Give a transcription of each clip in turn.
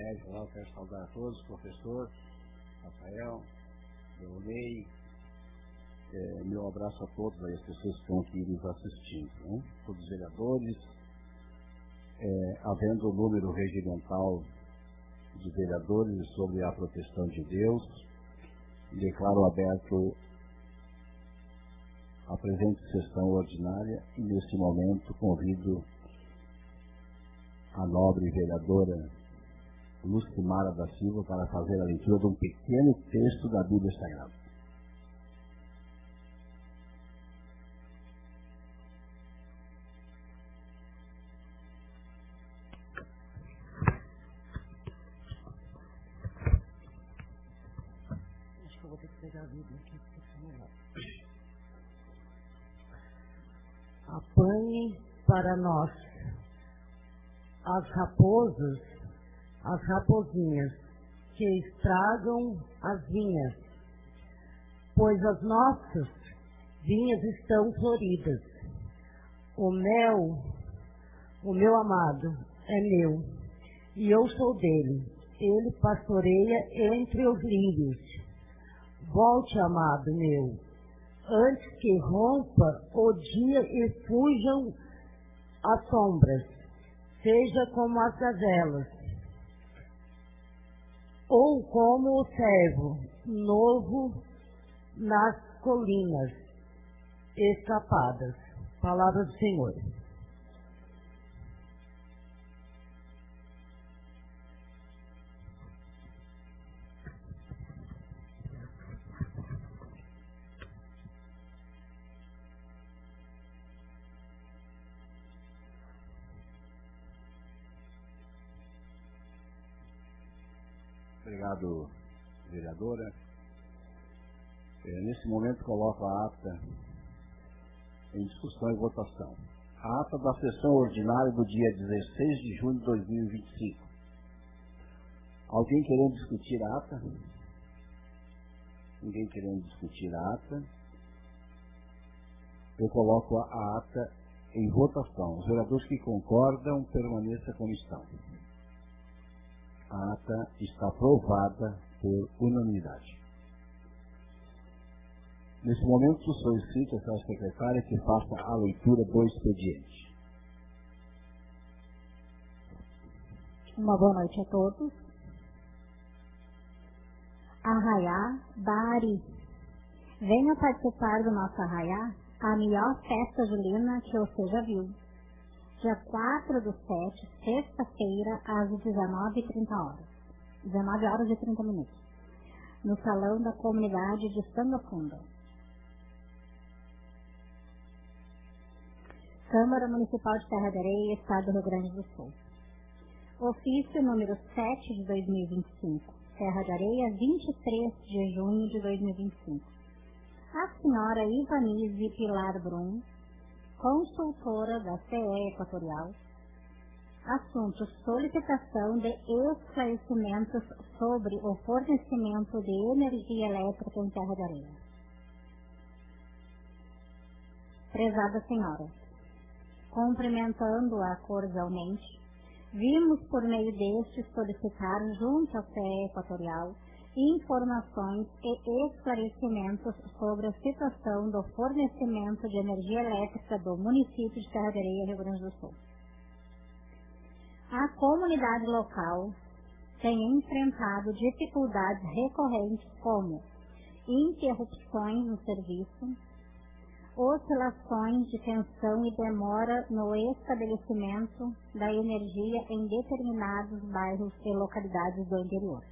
Régio, eu quero saudar a todos, professor Rafael, Leonei, meu abraço a todas as pessoas que estão aqui nos assistindo, né? Todos os vereadores, havendo o número regimental de vereadores sobre a proteção de Deus, declaro aberto a presente sessão ordinária e nesse momento convido a nobre vereadora Lucimara da Silva para fazer a leitura de um pequeno texto da Bíblia Sagrada. Acho que eu vou ter que pegar a Bíblia aqui, porque é melhor. Apanhe para nós as raposas, as raposinhas que estragam as vinhas, pois as nossas vinhas estão floridas. O meu amado, é meu, e eu sou dele. Ele pastoreia entre os lírios. Volte, amado meu, antes que rompa o dia e fujam as sombras. Seja como as gazelas, ou como o cervo novo nas colinas escapadas. Palavra do Senhor. Obrigado, vereadora. Nesse momento coloco a ata em discussão e votação. A ata da sessão ordinária do dia 16 de junho de 2025. Alguém querendo discutir a ata? Ninguém querendo discutir a ata. Eu coloco a ata em votação. Os vereadores que concordam, permaneçam como estão. A ata está aprovada por unanimidade. Nesse momento, solicito à secretária que faça a leitura do expediente. Uma boa noite a todos. Arraiá Bari. Venha participar do nosso Arraiá, a melhor festa julina que você já viu. Dia 4/7, sexta-feira, às 19h30. 19 horas e 30 minutos. No Salão da Comunidade de Sanga Funda. Câmara Municipal de Terra de Areia, Estado do Rio Grande do Sul. Ofício número 7 de 2025. Terra de Areia, 23 de junho de 2025. A senhora Ivanise Pilar Brum, consultora da CE Equatorial. Assunto: solicitação de esclarecimentos sobre o fornecimento de energia elétrica em Terra de Areia. Prezada senhora, cumprimentando-a cordialmente, vimos por meio deste solicitar junto à CE Equatorial informações e esclarecimentos sobre a situação do fornecimento de energia elétrica do município de Terra de Areia, Rio Grande do Sul. A comunidade local tem enfrentado dificuldades recorrentes como interrupções no serviço, oscilações de tensão e demora no estabelecimento da energia em determinados bairros e localidades do interior.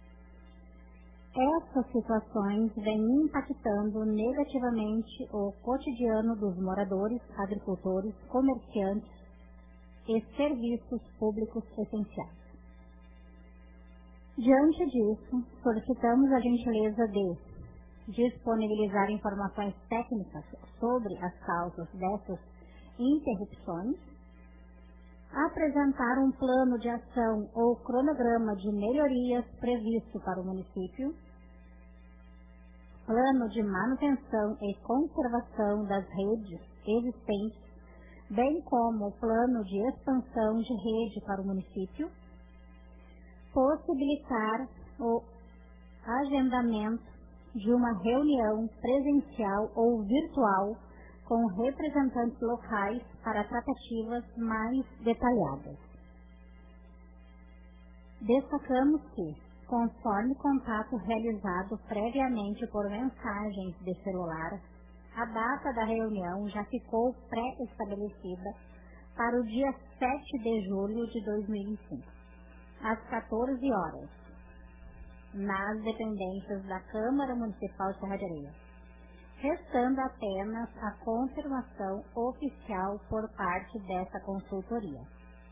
Essas situações vêm impactando negativamente o cotidiano dos moradores, agricultores, comerciantes e serviços públicos essenciais. Diante disso, solicitamos a gentileza de disponibilizar informações técnicas sobre as causas dessas interrupções, apresentar um plano de ação ou cronograma de melhorias previsto para o município, plano de manutenção e conservação das redes existentes, bem como plano de expansão de rede para o município, possibilitar o agendamento de uma reunião presencial ou virtual com representantes locais para tratativas mais detalhadas. Destacamos que, conforme contato realizado previamente por mensagens de celular, a data da reunião já ficou pré-estabelecida para o dia 7 de julho de 2025, às 14 horas, nas dependências da Câmara Municipal de Serra de Areia, restando apenas a confirmação oficial por parte dessa consultoria.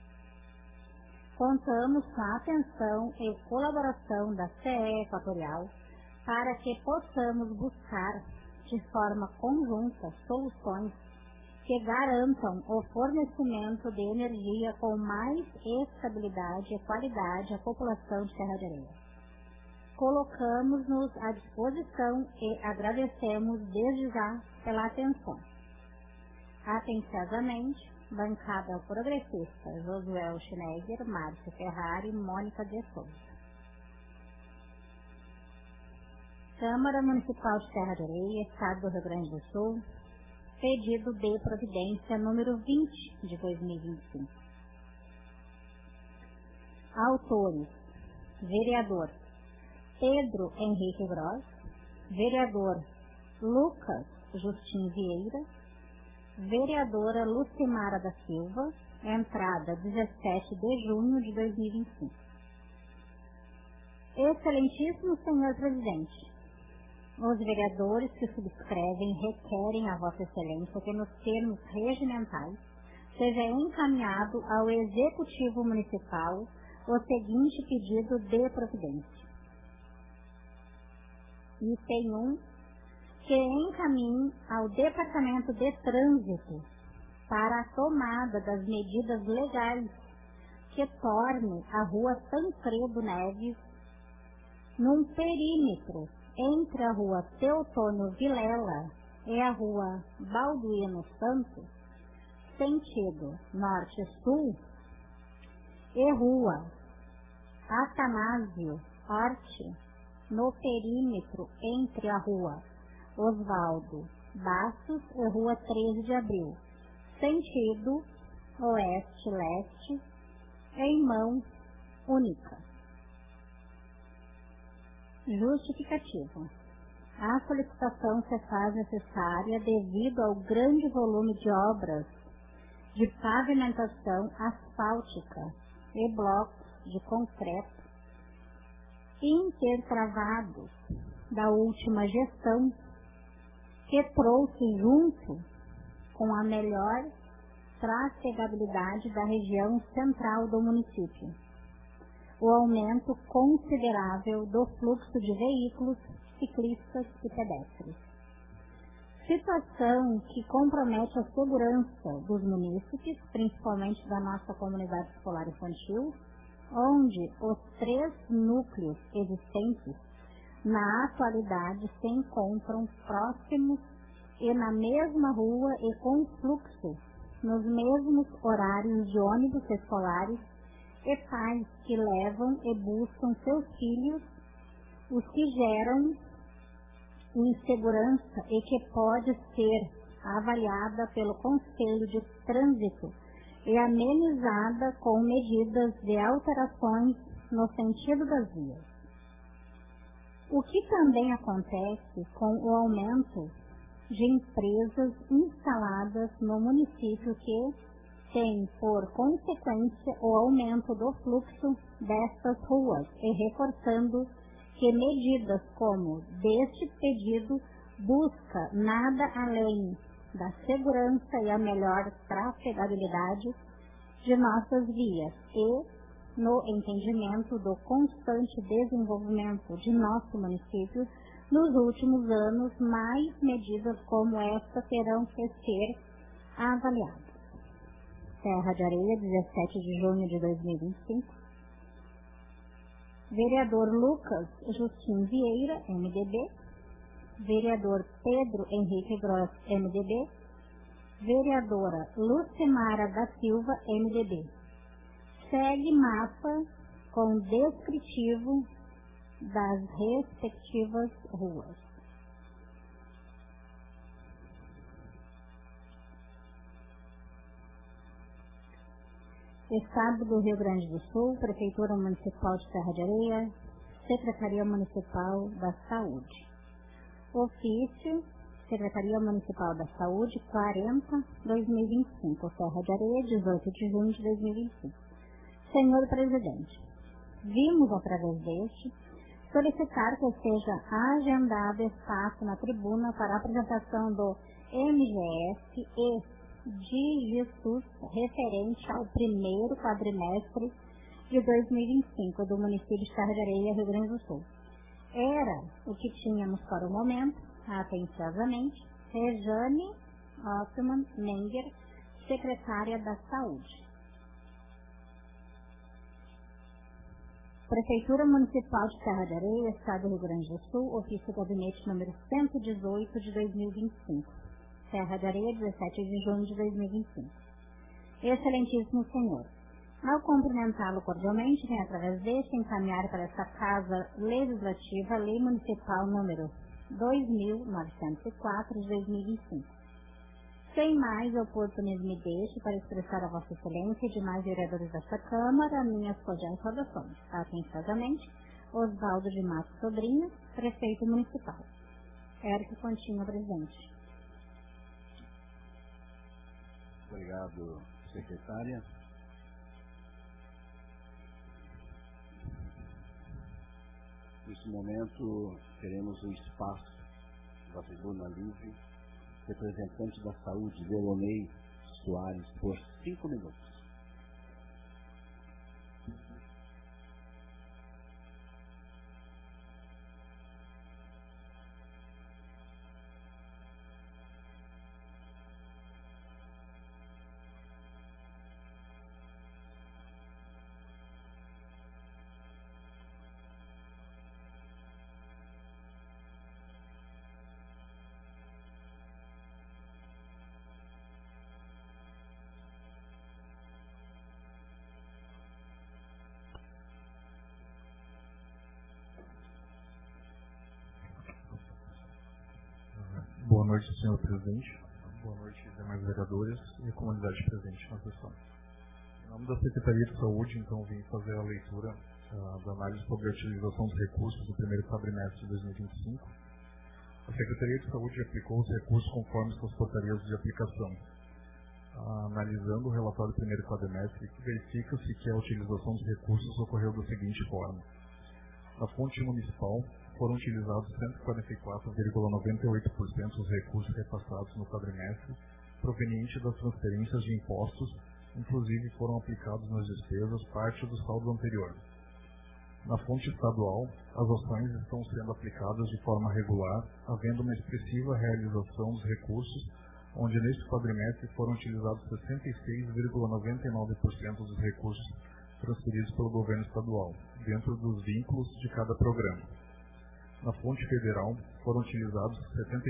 Contamos com a atenção e colaboração da CE Equatorial para que possamos buscar de forma conjunta soluções que garantam o fornecimento de energia com mais estabilidade e qualidade à população de Serra de Areia. Colocamos-nos à disposição e agradecemos desde já pela atenção. Atenciosamente, bancada progressista Josué Schneider, Márcio Ferrari e Mônica de Souza. Câmara Municipal de Serra de Areia, Estado do Rio Grande do Sul, pedido de providência número 20 de 2025. Autores: vereador Pedro Henrique Gross, vereador Lucas Justin Vieira, vereadora Lucimara da Silva, entrada 17 de junho de 2025. Excelentíssimo senhor presidente, os vereadores que subscrevem requerem a Vossa Excelência que, nos termos regimentais, seja encaminhado ao Executivo Municipal o seguinte pedido de providência. Item 1. Que encaminhe ao Departamento de Trânsito para a tomada das medidas legais que torne a Rua Tancredo Neves, num perímetro entre a Rua Teotônio Vilela e a Rua Balduino Santos, sentido norte-sul, e Rua Atanásio Orte, no perímetro entre a Rua Osvaldo Bastos e Rua 13 de Abril, sentido oeste-leste, em mão única. Justificativa. A solicitação se faz necessária devido ao grande volume de obras de pavimentação asfáltica e blocos de concreto intertravados da última gestão, que trouxe junto com a melhor trafegabilidade da região central do município o aumento considerável do fluxo de veículos, ciclistas e pedestres. Situação que compromete a segurança dos munícipes, principalmente da nossa comunidade escolar infantil, onde os 3 núcleos existentes na atualidade se encontram próximos e na mesma rua e com fluxo nos mesmos horários de ônibus escolares e pais que levam e buscam seus filhos, os que geram insegurança e que pode ser avaliada pelo Conselho de Trânsito e amenizada com medidas de alterações no sentido das vias. O que também acontece com o aumento de empresas instaladas no município que tem por consequência o aumento do fluxo destas ruas e reforçando que medidas como deste pedido busca nada além da segurança e a melhor trafegabilidade de nossas vias e no entendimento do constante desenvolvimento de nosso município nos últimos anos, mais medidas como esta terão que ser avaliadas. Serra de Areia, 17 de junho de 2025. Vereador Lucas Justin Vieira, MDB. Vereador Pedro Henrique Gross, MDB. Vereadora Lucimara da Silva, MDB. Segue mapa com descritivo das respectivas ruas. Estado do Rio Grande do Sul, Prefeitura Municipal de Serra de Areia, Secretaria Municipal da Saúde. Ofício, Secretaria Municipal da Saúde, 40/2025, Serra de Areia, 18 de junho de 2025. Senhor Presidente, vimos através deste solicitar que seja agendado espaço na tribuna para a apresentação do MGS e DIGISUS referente ao primeiro quadrimestre de 2025 do município de Serra de Areia, Rio Grande do Sul. Era o que tínhamos para o momento. Atenciosamente, Rejane Ottman Menger, Secretária da Saúde. Prefeitura Municipal de Serra de Areia, Estado do Rio Grande do Sul, ofício gabinete número 118 de 2025. Serra de Areia, 17 de junho de 2025. Excelentíssimo Senhor, ao cumprimentá-lo cordialmente, venho através deste encaminhar para esta Casa Legislativa a Lei Municipal número 2.904 de 2025. Sem mais, oportunismo me deixe para expressar a Vossa Excelência e demais vereadores desta Câmara minhas cordiais saudações. Atenciosamente, Osvaldo de Matos Sobrinho, Prefeito Municipal. Érico Continho, Presidente. Obrigado, secretária. Neste momento, teremos um espaço da tribuna livre. Representante da Saúde, Velonei Soares, por 5 minutos. Boa noite, senhor presidente. Boa noite, demais vereadores e comunidade presente na sessão. Em nome da Secretaria de Saúde, então, vim fazer a leitura da análise sobre a utilização dos recursos do primeiro quadrimestre de 2025. A Secretaria de Saúde aplicou os recursos conforme suas portarias de aplicação. Analisando o relatório do primeiro quadrimestre, verifica-se que a utilização dos recursos ocorreu da seguinte forma. Na fonte municipal, foram utilizados 144,98% dos recursos repassados no quadrimestre, provenientes das transferências de impostos, inclusive foram aplicados nas despesas parte do saldo anterior. Na fonte estadual, as ações estão sendo aplicadas de forma regular, havendo uma expressiva realização dos recursos, onde neste quadrimestre foram utilizados 66,99% dos recursos transferidos pelo governo estadual, dentro dos vínculos de cada programa. Na fonte federal, foram utilizados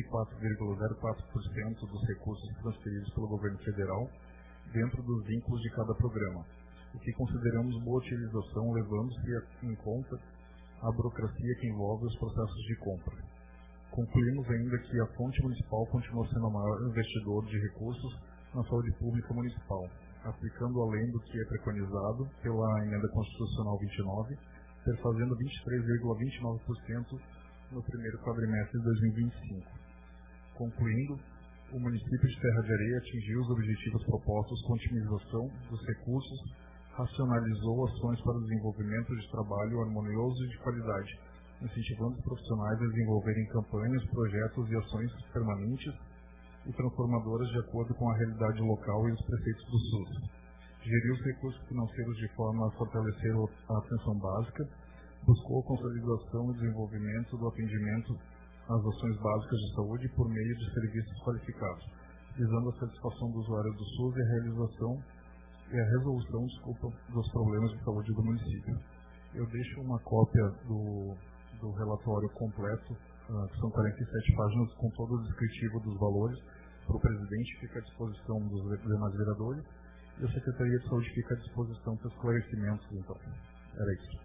74,04% dos recursos transferidos pelo governo federal, dentro dos vínculos de cada programa, o que consideramos boa utilização, levando-se em conta a burocracia que envolve os processos de compra. Concluímos ainda que a fonte municipal continua sendo o maior investidor de recursos na saúde pública municipal, aplicando além do que é preconizado pela Emenda Constitucional 29, perfazendo 23,29% no primeiro quadrimestre de 2025. Concluindo, o município de Serra de Areia atingiu os objetivos propostos com otimização dos recursos, racionalizou ações para o desenvolvimento de trabalho harmonioso e de qualidade, incentivando os profissionais a desenvolverem campanhas, projetos e ações permanentes e transformadoras de acordo com a realidade local e os preceitos do SUS. Geriu os recursos financeiros de forma a fortalecer a atenção básica, buscou a consolidação e desenvolvimento do atendimento às ações básicas de saúde por meio de serviços qualificados, visando a satisfação do usuário do SUS e a resolução dos problemas de saúde do município. Eu deixo uma cópia do relatório completo, que são 47 páginas, com todo o descritivo dos valores, para o presidente, fica à disposição dos demais vereadores, e a Secretaria de Saúde fica à disposição para esclarecimentos, então. Era isso.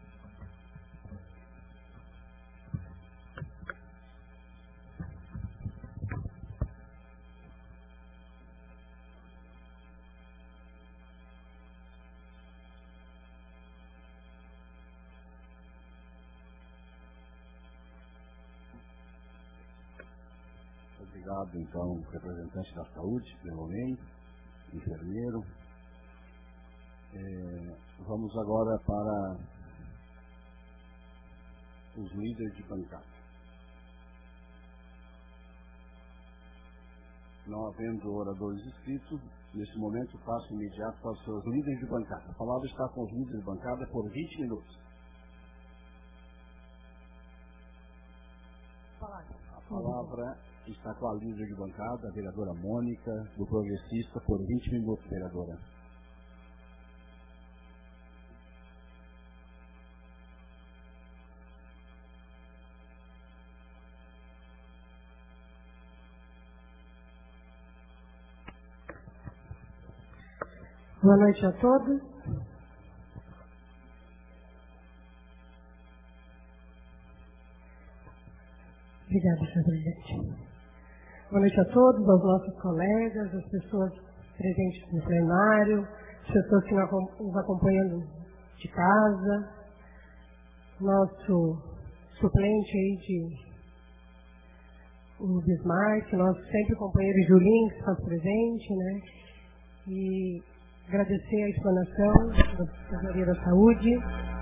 Obrigado, então, representante da saúde, pelo momento, enfermeiro. Vamos agora para os líderes de bancada. Não havendo oradores inscritos, nesse momento passo imediato para os seus líderes de bancada. A palavra está com os líderes de bancada por 20 minutos. A palavra está com a líder de bancada, a vereadora Mônica, do Progressista, por 20 minutos, vereadora. Boa noite a todos. Obrigada, senhor presidente. Boa noite a todos, aos nossos colegas, às pessoas presentes no plenário, as pessoas que nos acompanham de casa, nosso suplente aí o Bismarck, nosso sempre companheiro Julinho, que está presente, né? E agradecer a explanação da Secretaria da Saúde.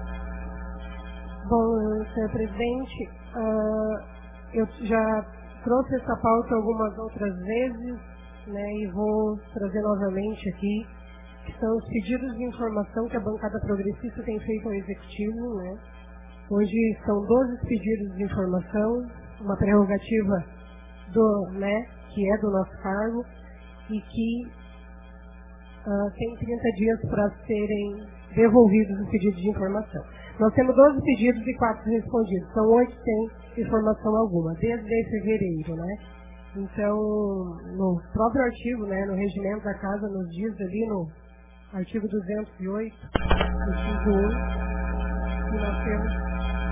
Bom, senhor presidente, eu já trouxe essa pauta algumas outras vezes, né, e vou trazer novamente aqui, que são os pedidos de informação que a bancada progressista tem feito ao Executivo, né. Hoje são 12 pedidos de informação, uma prerrogativa que é do nosso cargo, e que tem 30 dias para serem devolvidos os pedidos de informação. Nós temos 12 pedidos e 4 respondidos. São 8 sem informação alguma, desde fevereiro, né? Então, no próprio artigo, né, no regimento da casa, nos diz ali no artigo 208, inciso 1, que nós temos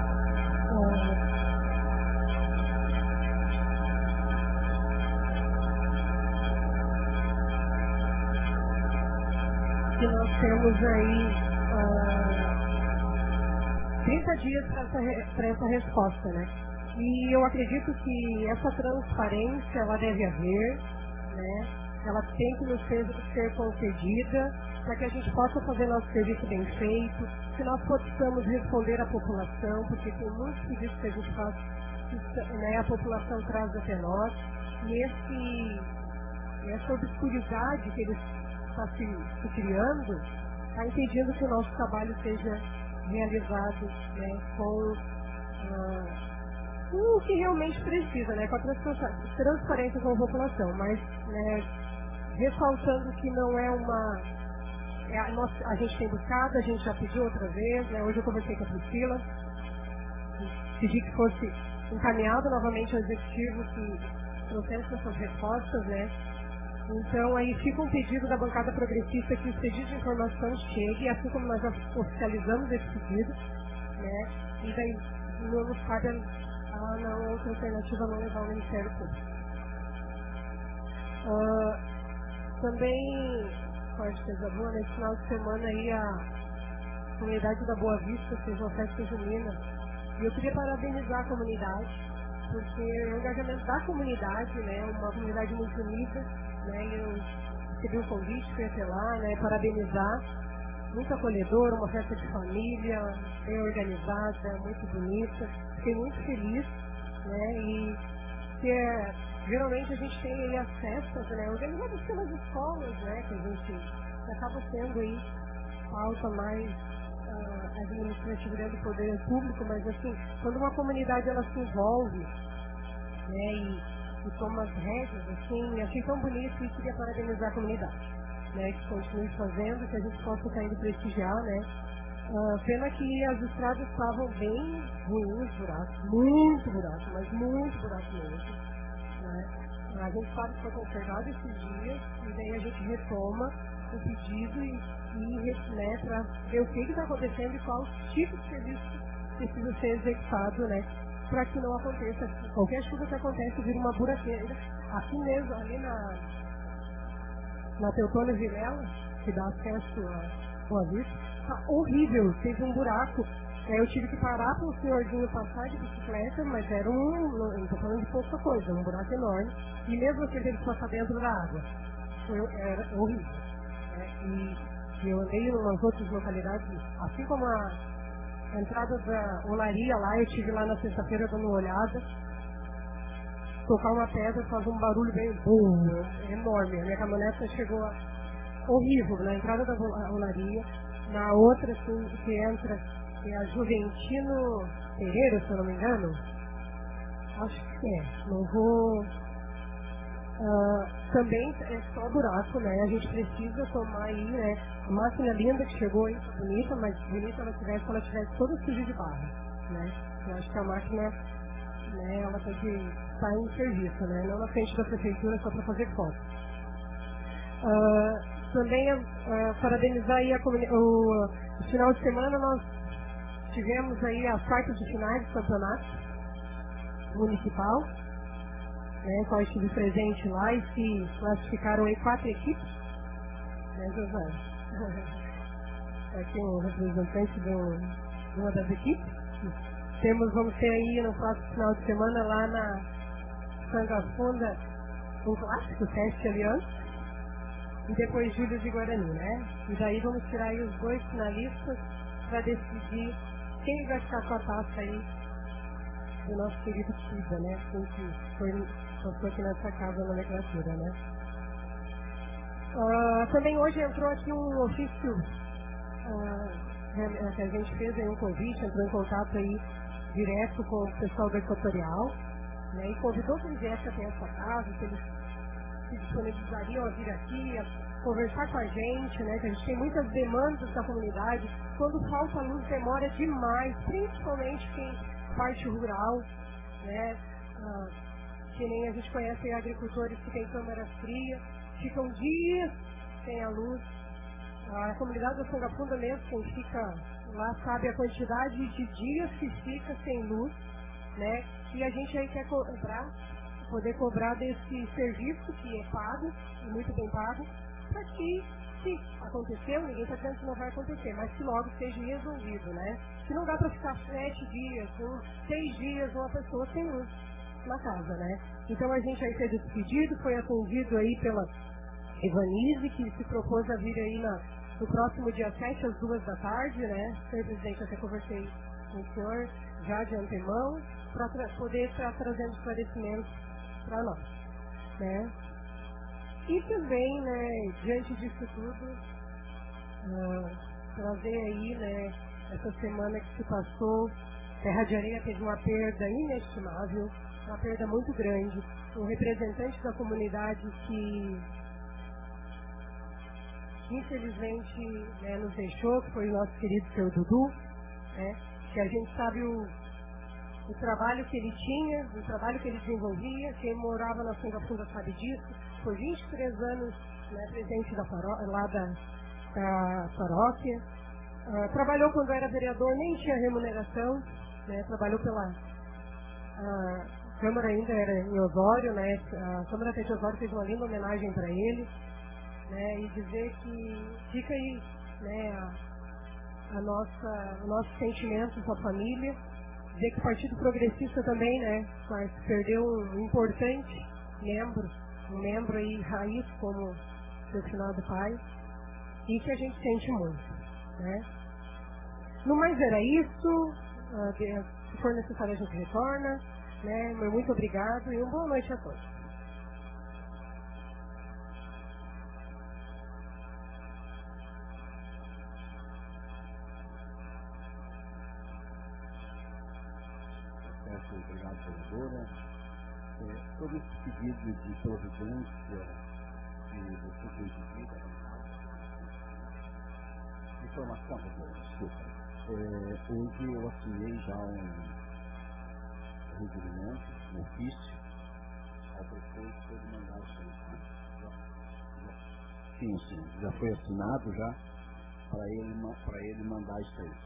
aí 30 dias para essa resposta, né? E eu acredito que essa transparência, ela deve haver, né? Ela tem que nos ser concedida para que a gente possa fazer nosso serviço bem feito, que nós possamos responder à população, porque tem muitos pedidos que a gente faz, né, a população traz até nós, e essa obscuridade que eles está se criando, está impedindo que o nosso trabalho seja realizado, né, com o que realmente precisa, né, com a transparência com a população, mas, né, ressaltando que não é a gente tem buscado, a gente já pediu outra vez, né, hoje eu conversei com a Priscila, pedi que fosse encaminhado novamente ao Executivo, que trouxesse essas respostas, né. Então, aí fica um pedido da bancada progressista que os pedidos de informação cheguem, assim como nós já oficializamos esse pedido, né? E daí não nos cabe a outra alternativa não levar ao Ministério Público. Também, pode coisa boa, nesse final de semana aí a comunidade da Boa Vista fez uma festa junina. E eu queria parabenizar a comunidade, porque o engajamento da comunidade, né, uma comunidade muito unida, né, eu recebi um convite, fui até lá, né, parabenizar, muito acolhedora, uma festa de família, bem organizada, muito bonita, fiquei muito feliz, né, e que geralmente a gente tem aí as festas, né, organizadas pelas escolas, né, que a gente acaba sendo aí pauta mais administrativa dentro do poder público, mas assim, quando uma comunidade ela se envolve, né, e toma as rédeas, assim, achei tão bonito e queria parabenizar a comunidade, né, que continue fazendo, que a gente possa estar indo prestigiar, né. Pena que as estradas estavam bem ruins, buracos, muito buraco, mas muito buraco mesmo, né. A gente sabe que foi conservado esses dias e daí a gente retoma o pedido né, para ver o que está acontecendo e qual tipo de serviço precisa ser executado, né, para que não aconteça. Qualquer chuva que acontece vira uma buraqueira. Aqui mesmo, ali na Teutônio Vilela, que dá acesso a Boa Vista, tá horrível, teve um buraco. Eu tive que parar para o senhorzinho passar de bicicleta, mas era não estou falando de pouca coisa, um buraco enorme. E mesmo assim ele teve que passar dentro da água. Era horrível. E eu andei em umas outras localidades, assim como a entrada da olaria lá, eu estive lá na sexta-feira dando uma olhada. Tocar uma pedra faz um barulho bem enorme. A minha caminhonete chegou horrível na entrada da olaria. Na outra, assim, que entra, é a Juventino Pereira, se eu não me engano. Acho que é. Não vou. Também é só buraco, né? A gente precisa tomar aí, né? A máquina linda que chegou aí, bonita, mas bonita se ela tivesse toda suja de barro, né? Eu acho que a máquina, né, ela tem que estar em serviço, né? Não na frente da prefeitura só para fazer foto. Também parabenizar aí o final de semana nós tivemos aí as quartas de finais do campeonato municipal, né, qual estive presente lá e se classificaram aí 4 equipes, né, José? Aqui um representante de uma das equipes. Vamos ter aí no próximo final de semana lá na Sangafunda um clássico, Sesc Aliança, e depois Júlio de Guarani, né? E daí vamos tirar aí os 2 finalistas para decidir quem vai ficar com a taça aí do nosso querido Cida, né? Quem que passou aqui nessa casa na nomenclatura, né? Também hoje entrou aqui um ofício que a gente fez aí um convite, entrou em contato aí direto com o pessoal da Equatorial, né? E convidou que viesse até essa casa, que eles se disponibilizariam a vir aqui, a conversar com a gente, né? Que a gente tem muitas demandas da comunidade. Quando falta luz, demora demais, principalmente quem parte rural, né? Que nem a gente conhece agricultores que têm câmaras frias, ficam dias sem a luz. A comunidade da Sangafunda mesmo, quem fica lá sabe a quantidade de dias que fica sem luz, né? E a gente aí quer poder cobrar desse serviço que é pago, e muito bem pago, para que, se aconteceu, ninguém está dizendo que não vai acontecer, mas que logo seja resolvido, né? Que não dá para ficar 7 dias, 6 dias, uma pessoa sem luz na casa, né? Então a gente aí fez esse pedido, foi atendido aí pela Evanise, que se propôs a vir aí no próximo dia 7, às 2 da tarde, né? Senhor presidente, até conversei com o senhor já de antemão, para poder estar trazendo esclarecimentos para nós, né? E também, né, diante disso tudo, trazer aí, né, essa semana que se passou, Terra de Areia teve uma perda inestimável, uma perda muito grande, um representante da comunidade que infelizmente, né, nos deixou, que foi o nosso querido seu Dudu, né, que a gente sabe o trabalho que ele tinha, o trabalho que ele desenvolvia. Quem morava na Sangafunda sabe disso. Foi 23 anos, né, presidente lá da paróquia. Trabalhou quando era vereador, nem tinha remuneração, né, trabalhou pela Câmara, ainda era em Osório, né, a Câmara de Osório fez uma linda homenagem para ele, né, e dizer que fica aí, né, o nosso sentimento com a família. Dizer que o Partido Progressista também, né, mas perdeu um importante um membro aí raiz como seu finado pai, e que a gente sente muito, né. No mais era isso, se for necessário a gente retorna, né, muito obrigado e uma boa noite a todos. Obrigado, vereadora. Todo esse pedido de providência de você ter pedido, informação, desculpa. Hoje eu assinei já um requerimento, um ofício, ao prefeito para ele mandar isso aí. Sim, já foi assinado já para ele mandar isso aí.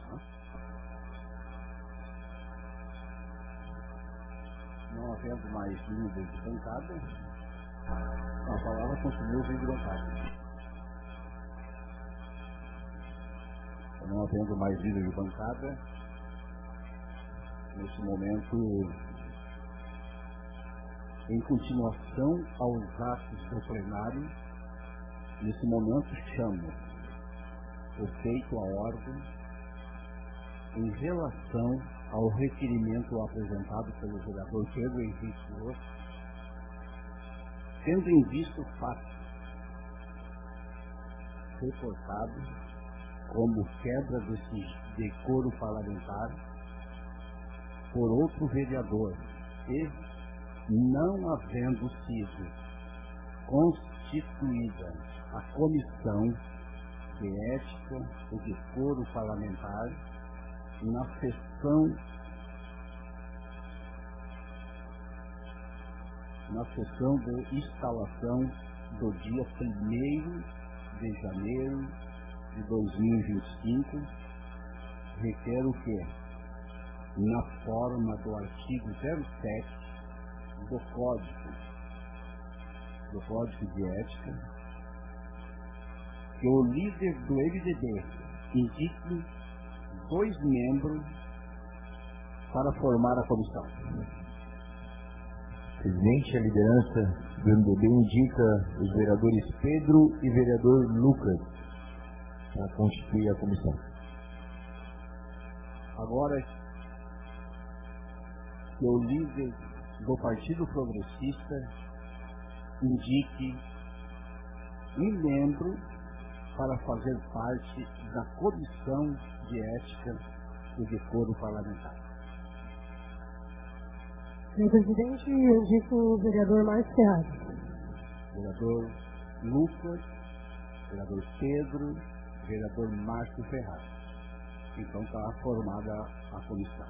Não havendo mais líderes de bancada, a palavra continua sendo de bancada. Não havendo mais líderes de bancada, nesse momento, em continuação aos atos do plenário, nesse momento chamo o feito à ordem em relação ao requerimento apresentado pelo vereador Pedro Henrique Rocha, tendo em vista o fato reportado como quebra desse decoro parlamentar por outro vereador e não havendo sido constituída a comissão de ética e decoro parlamentar na sessão de instalação do dia 1º de janeiro de 2025, requero que, na forma do artigo 07 do Código de Ética, que o líder do MDB indique 2 membros para formar a comissão. Presidente, a liderança do MDB indica os vereadores Pedro e vereador Lucas para constituir a comissão. Agora, que o líder do Partido Progressista indique 1 membro para fazer parte da Comissão de Ética e Decoro Parlamentar. Senhor presidente, eu indico o vereador Márcio Ferraz. Vereador Lucas, vereador Pedro, vereador Márcio Ferraz. Então está formada a comissão.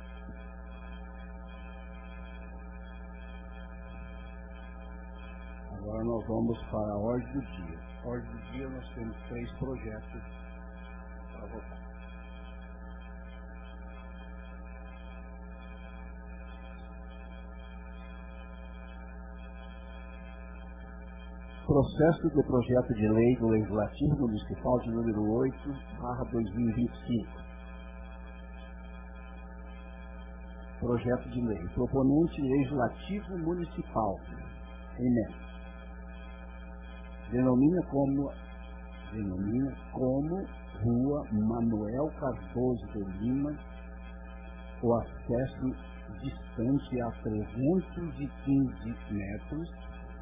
Agora nós vamos para a ordem do dia. A ordem do dia nós temos 3 projetos para votar. Processo do projeto de lei do Legislativo Municipal de número 8/2025. Projeto de lei. Proponente Legislativo Municipal. Emenda. Denomina como Rua Manuel Cardoso de Lima o acesso distante a 315 metros,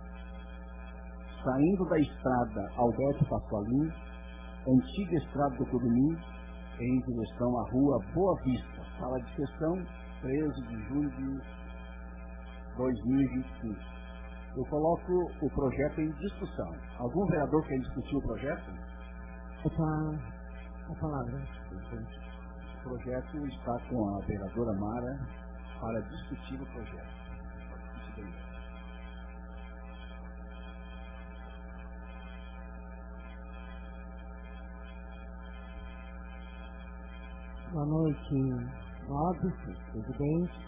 saindo da estrada Alberto Pasqualin, antiga estrada do Curumim, em direção à Rua Boa Vista. Sala de sessão, 13 de julho de 2025. Eu coloco o projeto em discussão. Algum vereador quer discutir o projeto? A palavra. O projeto está com a vereadora Mara para discutir o projeto. Boa noite, nobres, presidente.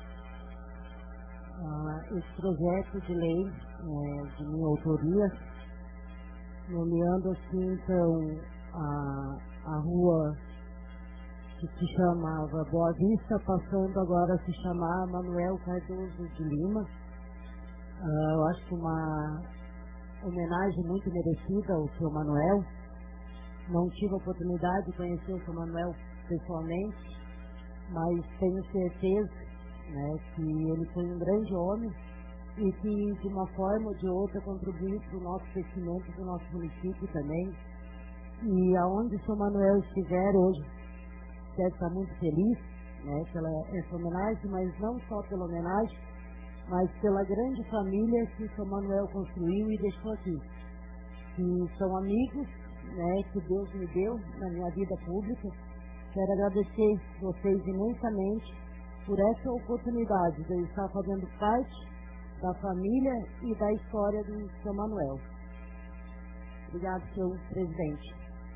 Esse projeto de lei de minha autoria, nomeando assim então a rua que se chamava Boa Vista, passando agora a se chamar Manuel Cardoso de Lima. Eu acho que uma homenagem muito merecida ao seu Manuel. Não tive a oportunidade de conhecer o seu Manuel pessoalmente, mas tenho certeza, que ele foi um grande homem e que de uma forma ou de outra contribuiu para o nosso crescimento do nosso município também. E aonde o seu Manuel estiver hoje, deve estar muito feliz pela essa homenagem, mas não só pela homenagem, mas pela grande família que o seu Manuel construiu e deixou aqui. Que são amigos que Deus me deu na minha vida pública. Quero agradecer vocês imensamente por essa oportunidade de eu estar fazendo parte da família e da história do Sr. Manuel. Obrigado, senhor presidente.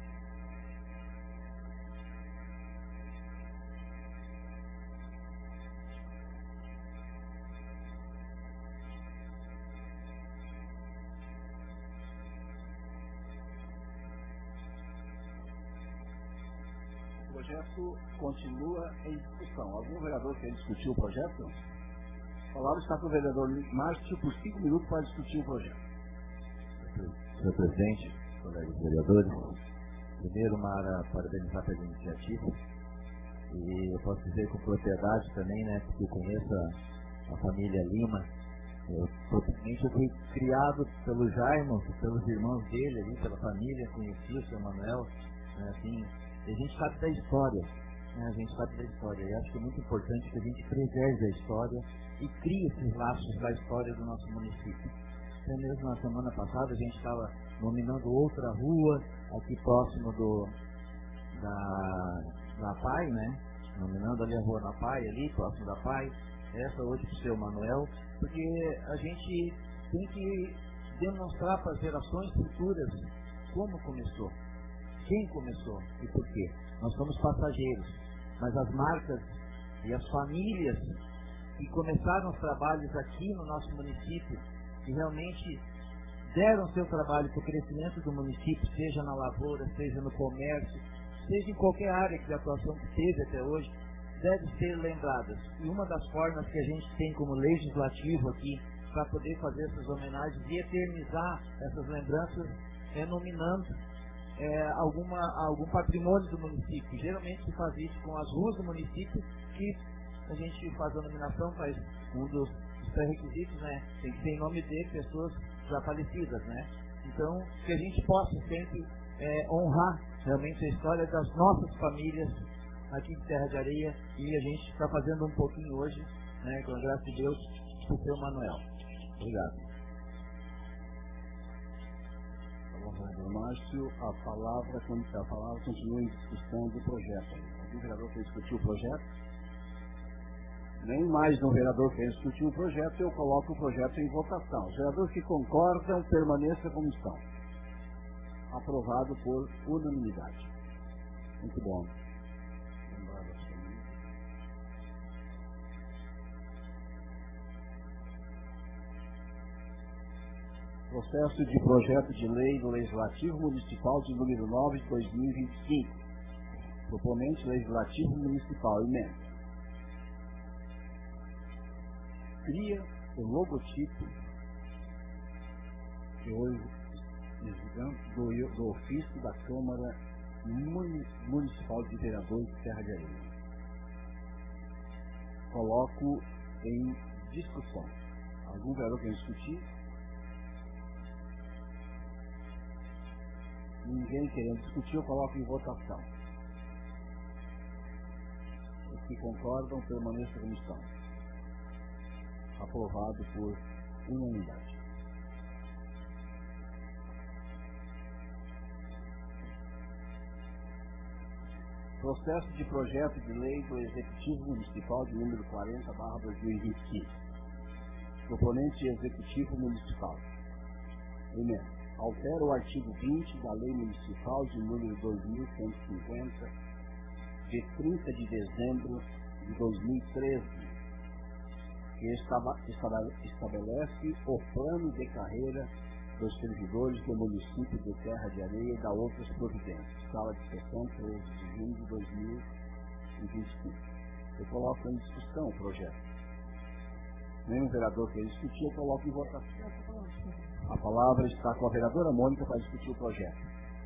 O projeto continua em discussão. Algum vereador quer discutir o projeto? A palavra está com o vereador Márcio por 5 minutos para discutir o projeto. Senhor presidente, colegas vereadores, primeiro, Mara, parabenizar pela iniciativa. E eu posso dizer com propriedade também, né, porque eu conheço a família Lima. Eu fui criado pelo Jaimo, pelos irmãos dele ali, pela família, conheci o Sr. Manuel, né, assim, e a gente sabe da história, né, a gente sabe da história, e acho que é muito importante que a gente preserve a história e crie esses laços da história do nosso município. Até mesmo na semana passada a gente estava nominando outra rua aqui próximo da PAI, né? Nominando ali a rua na PAI, ali próximo da PAI, essa hoje para o seu Manuel, porque a gente tem que demonstrar para as gerações futuras como começou, quem começou e por quê. Nós somos passageiros, mas as marcas e as famílias que começaram os trabalhos aqui no nosso município, que realmente deram seu trabalho para o crescimento do município, seja na lavoura, seja no comércio, seja em qualquer área de atuação que teve até hoje, devem ser lembradas. E uma das formas que a gente tem como legislativo aqui para poder fazer essas homenagens e eternizar essas lembranças é nominando algum patrimônio do município. Geralmente se faz isso com as ruas do município, que a gente faz a nominação, faz um dos pré-requisitos, né? Tem que ser em nome de pessoas já falecidas, né? Então, que a gente possa sempre honrar realmente a história das nossas famílias aqui de Terra de Areia, e a gente está fazendo um pouquinho hoje, né, com a graça de Deus, para o seu Manuel. Obrigado. Vereador Márcio, a palavra continua em discussão do projeto. Algum vereador quer discutir o projeto? Nem mais um vereador quer discutir o projeto, eu coloco o projeto em votação. Os vereadores que concordam, permaneçam como estão. Aprovado por unanimidade. Muito bom. Processo de projeto de lei do Legislativo Municipal de número 9 de 2025. Proponente Legislativo Municipal, emenda. Cria o logotipo do ofício da Câmara Municipal de Vereadores de Terra de Areia. Coloco em discussão. Algum vereador quer discutir? Ninguém querendo discutir, eu coloco em votação. Os que concordam, permaneçam como estão. Aprovado por unanimidade. Processo de projeto de lei do Executivo Municipal de número 40/2025. Proponente Executivo Municipal. Emenda. Altera o artigo 20 da Lei Municipal de número 2150, de 30 de dezembro de 2013, que estabelece o plano de carreira dos servidores do município de Terra de Areia e da outras providências. Sala de sessão 13 de junho de 2025. Eu coloco em discussão o projeto. Nenhum vereador quer discutir, eu coloco em votação. A palavra está com a vereadora Mônica para discutir o projeto.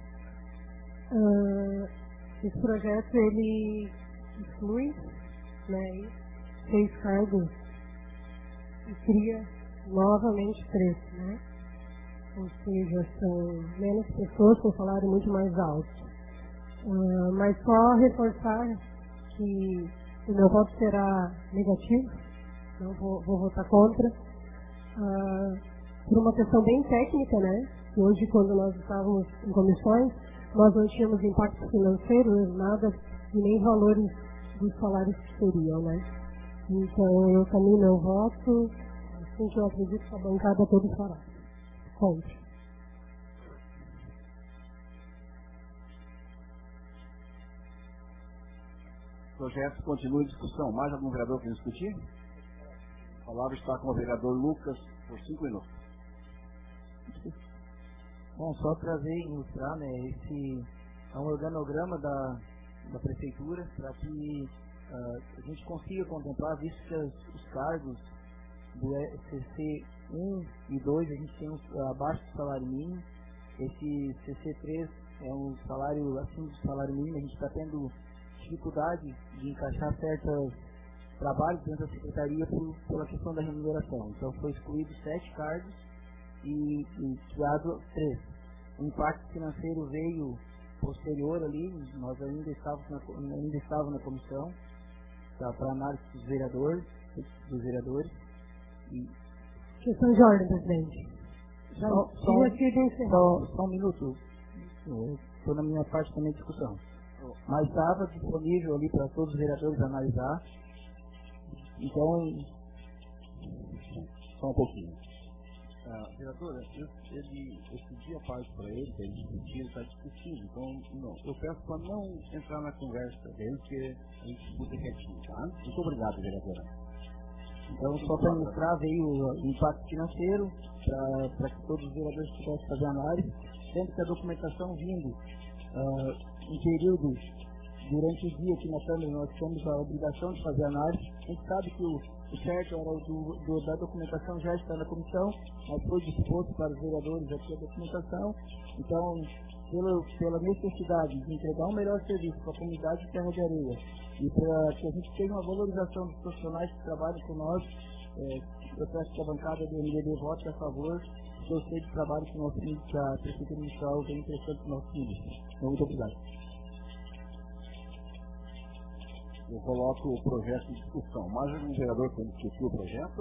Esse projeto, ele exclui, né, 6 cargos e cria novamente 3, né? Ou seja, são menos pessoas com salário muito mais alto. Mas só reforçar que o meu voto será negativo, não vou votar contra, por uma questão bem técnica, né? Hoje, quando nós estávamos em comissões, nós não tínhamos impacto financeiro, nada, e nem valores dos salários que seriam, né? Então, eu caminho meu voto em que eu acredito que a bancada toda fará. Conte. O projeto continua em discussão. Mais algum vereador quer discutir? A palavra está com o vereador Lucas por 5 minutos. Bom, só trazer e ilustrar, né, esse é um organograma da prefeitura para que a gente consiga contemplar, visto que os cargos do CC 1 e 2 a gente tem abaixo do salário mínimo. Esse CC 3 é um salário acima do salário mínimo. A gente está tendo dificuldade de encaixar certos trabalhos dentro da secretaria pela questão da remuneração. Então foi excluído 7 cargos e criado 3. O impacto financeiro veio posterior ali, nós ainda estávamos na comissão para análise dos vereadores. E questão de ordem, presidente. Só um minuto. Estou na minha parte também de discussão. Mas estava disponível ali para todos os vereadores analisar. Então, só um pouquinho. Vereadora, esse dia parte para ele está discutindo. Então, não, eu peço para não entrar na conversa dele, porque a gente discuta quietinho, tá? Muito obrigado, vereadora. Então, só para mostrar, veio o impacto financeiro, para que todos os vereadores pudessem fazer análise, sendo que a documentação vindo em período, durante o dia aqui na Câmara, nós temos a obrigação de fazer análise. A gente sabe que o certo era da documentação já está na comissão, mas foi disposto para os vereadores aqui a documentação. Então, pela necessidade de entregar um melhor serviço para a comunidade de Terra de Areia e para que a gente tenha uma valorização dos profissionais que trabalham com nós, eu peço que a bancada do MDB vote a favor, porque eu sei do trabalho que a Prefeitura Municipal vem prestando para o nosso município. Muito obrigado. Eu coloco o projeto em discussão. Mais algum vereador quer discutir o projeto?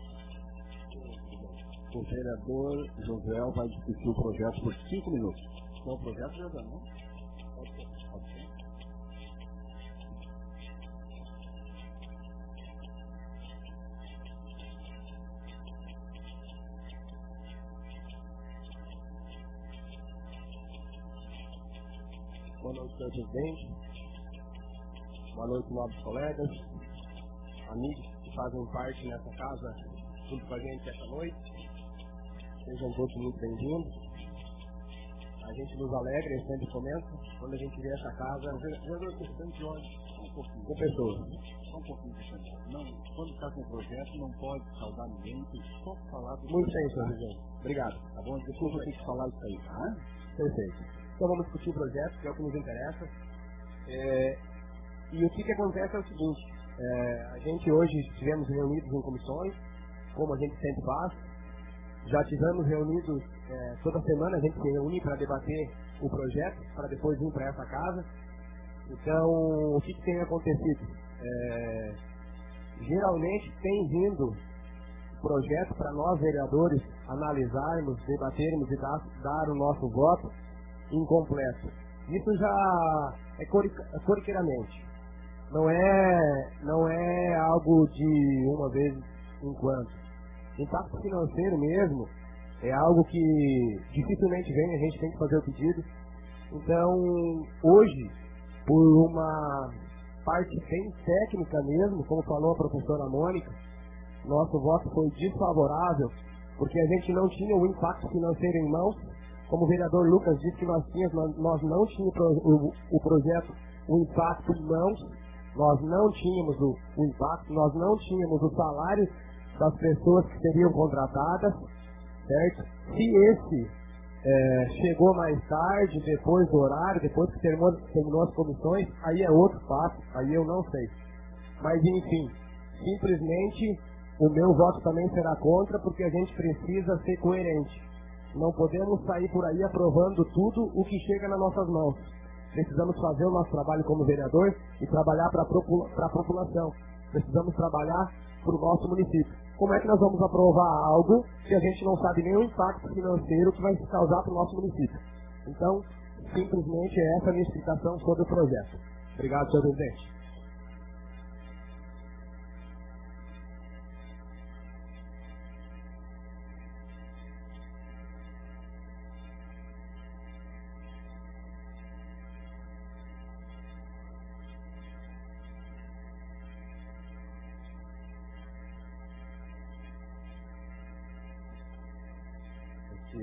O vereador José vai discutir o projeto por 5 minutos. Então, o projeto já dá, não? Pode ser. Boa noite, senhor presidente. Boa noite, nobres colegas, amigos que fazem parte nessa casa junto com a gente essa noite. Sejam todos muito bem-vindos. A gente nos alegra, eu sempre comento, quando a gente vê essa casa com pessoas. Só um pouquinho, não, quando está com o projeto, não pode saudar ninguém, tem só falar do muito bem, senhor presidente. Obrigado. Tá bom? Depois eu tenho que falar isso aí, tá? Perfeito. Então vamos discutir o projeto, que é o que nos interessa. E o que acontece é o seguinte, a gente hoje estivemos reunidos em comissões, como a gente sempre faz, já tivemos reunidos, toda semana a gente se reúne para debater o projeto, para depois vir para essa casa. Então, o que tem acontecido? Geralmente tem vindo projeto para nós vereadores analisarmos, debatermos e dar o nosso voto incompleto. Isso já é corriqueiramente. Não é algo de uma vez em quando. Impacto financeiro mesmo é algo que dificilmente vem, a gente tem que fazer o pedido. Então, hoje, por uma parte bem técnica mesmo, como falou a professora Mônica, nosso voto foi desfavorável, porque a gente não tinha o impacto financeiro em mãos. Como o vereador Lucas disse que nós não tínhamos o projeto, o impacto em mãos. Nós não tínhamos o impacto, nós não tínhamos o salário das pessoas que seriam contratadas, certo? Se esse chegou mais tarde, depois do horário, depois que terminou as comissões, aí é outro fato, aí eu não sei. Mas enfim, simplesmente o meu voto também será contra, porque a gente precisa ser coerente. Não podemos sair por aí aprovando tudo o que chega nas nossas mãos. Precisamos fazer o nosso trabalho como vereador e trabalhar para a população. Precisamos trabalhar para o nosso município. Como é que nós vamos aprovar algo que a gente não sabe nem o impacto financeiro que vai se causar para o nosso município? Então, simplesmente é essa a minha explicação sobre o projeto. Obrigado, senhor presidente.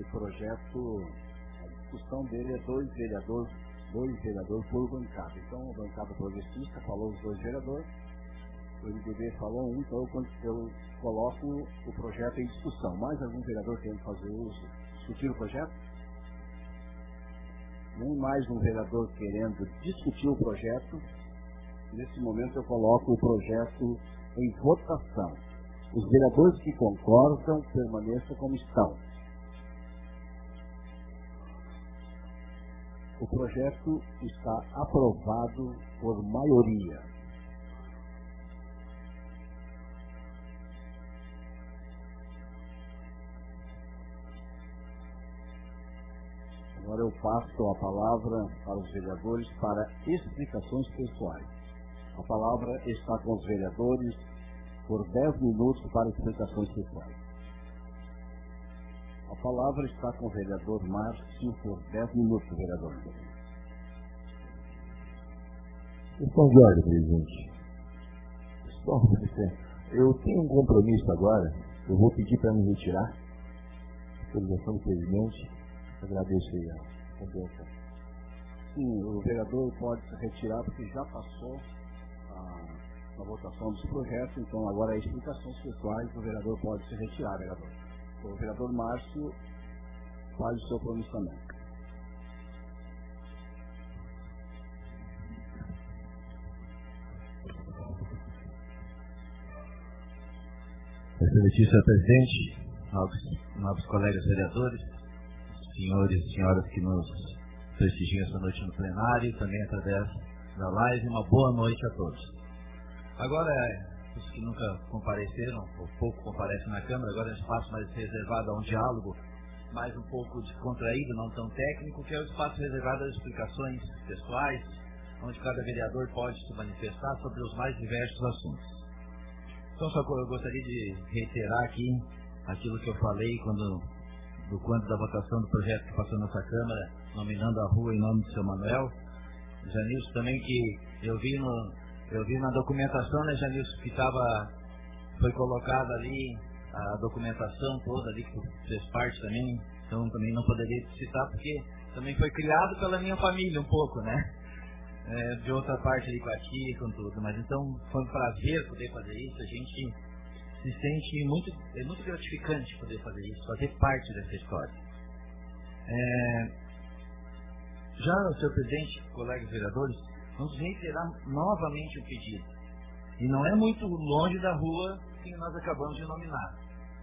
projeto, a discussão dele é dois vereadores por bancada. Então, a bancada progressista falou os dois vereadores, o MDB falou um, então eu coloco o projeto em discussão. Mais algum vereador querendo fazer uso, discutir o projeto? Nem mais um vereador querendo discutir o projeto. Nesse momento eu coloco o projeto em votação. Os vereadores que concordam permaneçam como estão. O projeto está aprovado por maioria. Agora eu passo a palavra para os vereadores para explicações pessoais. A palavra está com os vereadores por 10 minutos para explicações pessoais. A palavra está com o vereador Márcio por 10 minutos, vereador. Questão de ordem, presidente. Só com licença. Eu tenho um compromisso agora. Eu vou pedir para me retirar. Autorização do presidente. Agradeço aí a compreensão. Sim, o vereador pode se retirar porque já passou a votação dos projetos, então agora é explicações pessoais, o vereador pode se retirar, vereador. O vereador Márcio faz o seu pronunciamento. Excelentíssimo presidente, novos colegas vereadores, senhores e senhoras que nos prestigiam essa noite no plenário, também através da live, uma boa noite a todos. Agora, os que nunca compareceram, ou pouco comparecem na Câmara, agora é um espaço mais reservado a um diálogo mais um pouco descontraído, não tão técnico, que é o espaço reservado às explicações pessoais, onde cada vereador pode se manifestar sobre os mais diversos assuntos. Então, só eu gostaria de reiterar aqui aquilo que eu falei quando da votação do projeto que passou nessa Câmara, nominando a rua em nome do seu Manuel. Janilson também, que eu vi na documentação, né, Janilson, que foi colocada ali a documentação toda ali, que fez parte também, então também não poderia citar, porque também foi criado pela minha família um pouco, né? De outra parte ali com a tia, com tudo, mas então foi um prazer poder fazer isso, a gente se sente é muito gratificante poder fazer isso, fazer parte dessa história. Já, senhor presidente, colegas vereadores, vamos reiterar novamente o pedido. E não é muito longe da rua que nós acabamos de nominar.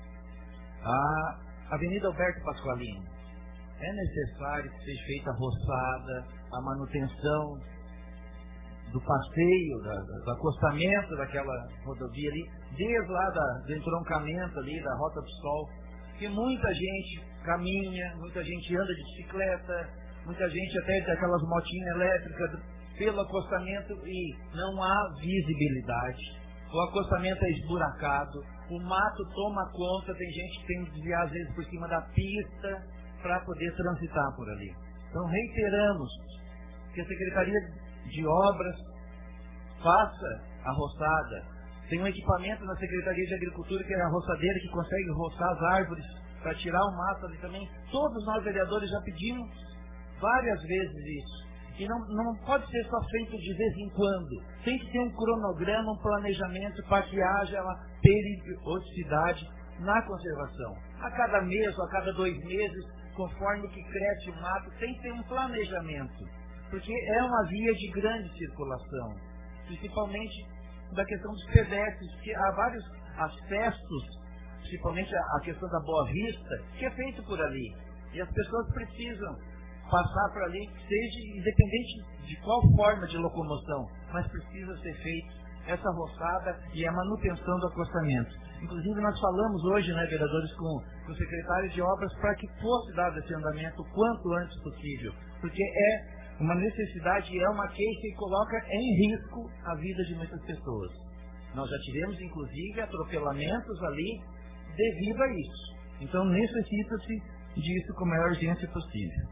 A Avenida Alberto Pasqualino. É necessário que seja feita a roçada, a manutenção do passeio, do acostamento daquela rodovia ali, desde lá do entroncamento ali da Rota do Sol, que muita gente caminha, muita gente anda de bicicleta, muita gente até daquelas motinhas elétricas pelo acostamento e não há visibilidade. O acostamento é esburacado, o mato toma conta, tem gente que tem que desviar às vezes por cima da pista para poder transitar por ali. Então reiteramos que a Secretaria de Obras faça a roçada. Tem um equipamento na Secretaria de Agricultura que é a roçadeira, que consegue roçar as árvores para tirar o mato ali também. Todos nós vereadores já pedimos várias vezes isso. E não pode ser só feito de vez em quando. Tem que ter um cronograma, um planejamento para que haja uma periodicidade na conservação. A cada mês ou a cada 2 meses, conforme que cresce o mato, tem que ter um planejamento. Porque é uma via de grande circulação. Principalmente da questão dos pedestres, que há vários acessos, principalmente a questão da Boa Vista, que é feito por ali. E as pessoas precisam passar por ali, seja independente de qual forma de locomoção, mas precisa ser feita essa roçada e a manutenção do acostamento. Inclusive nós falamos hoje, né, vereadores, com o secretário de obras para que fosse dado esse andamento o quanto antes possível, porque é uma necessidade e é uma queixa que coloca em risco a vida de muitas pessoas. Nós já tivemos inclusive atropelamentos ali devido a isso. Então necessita-se disso com a maior urgência possível.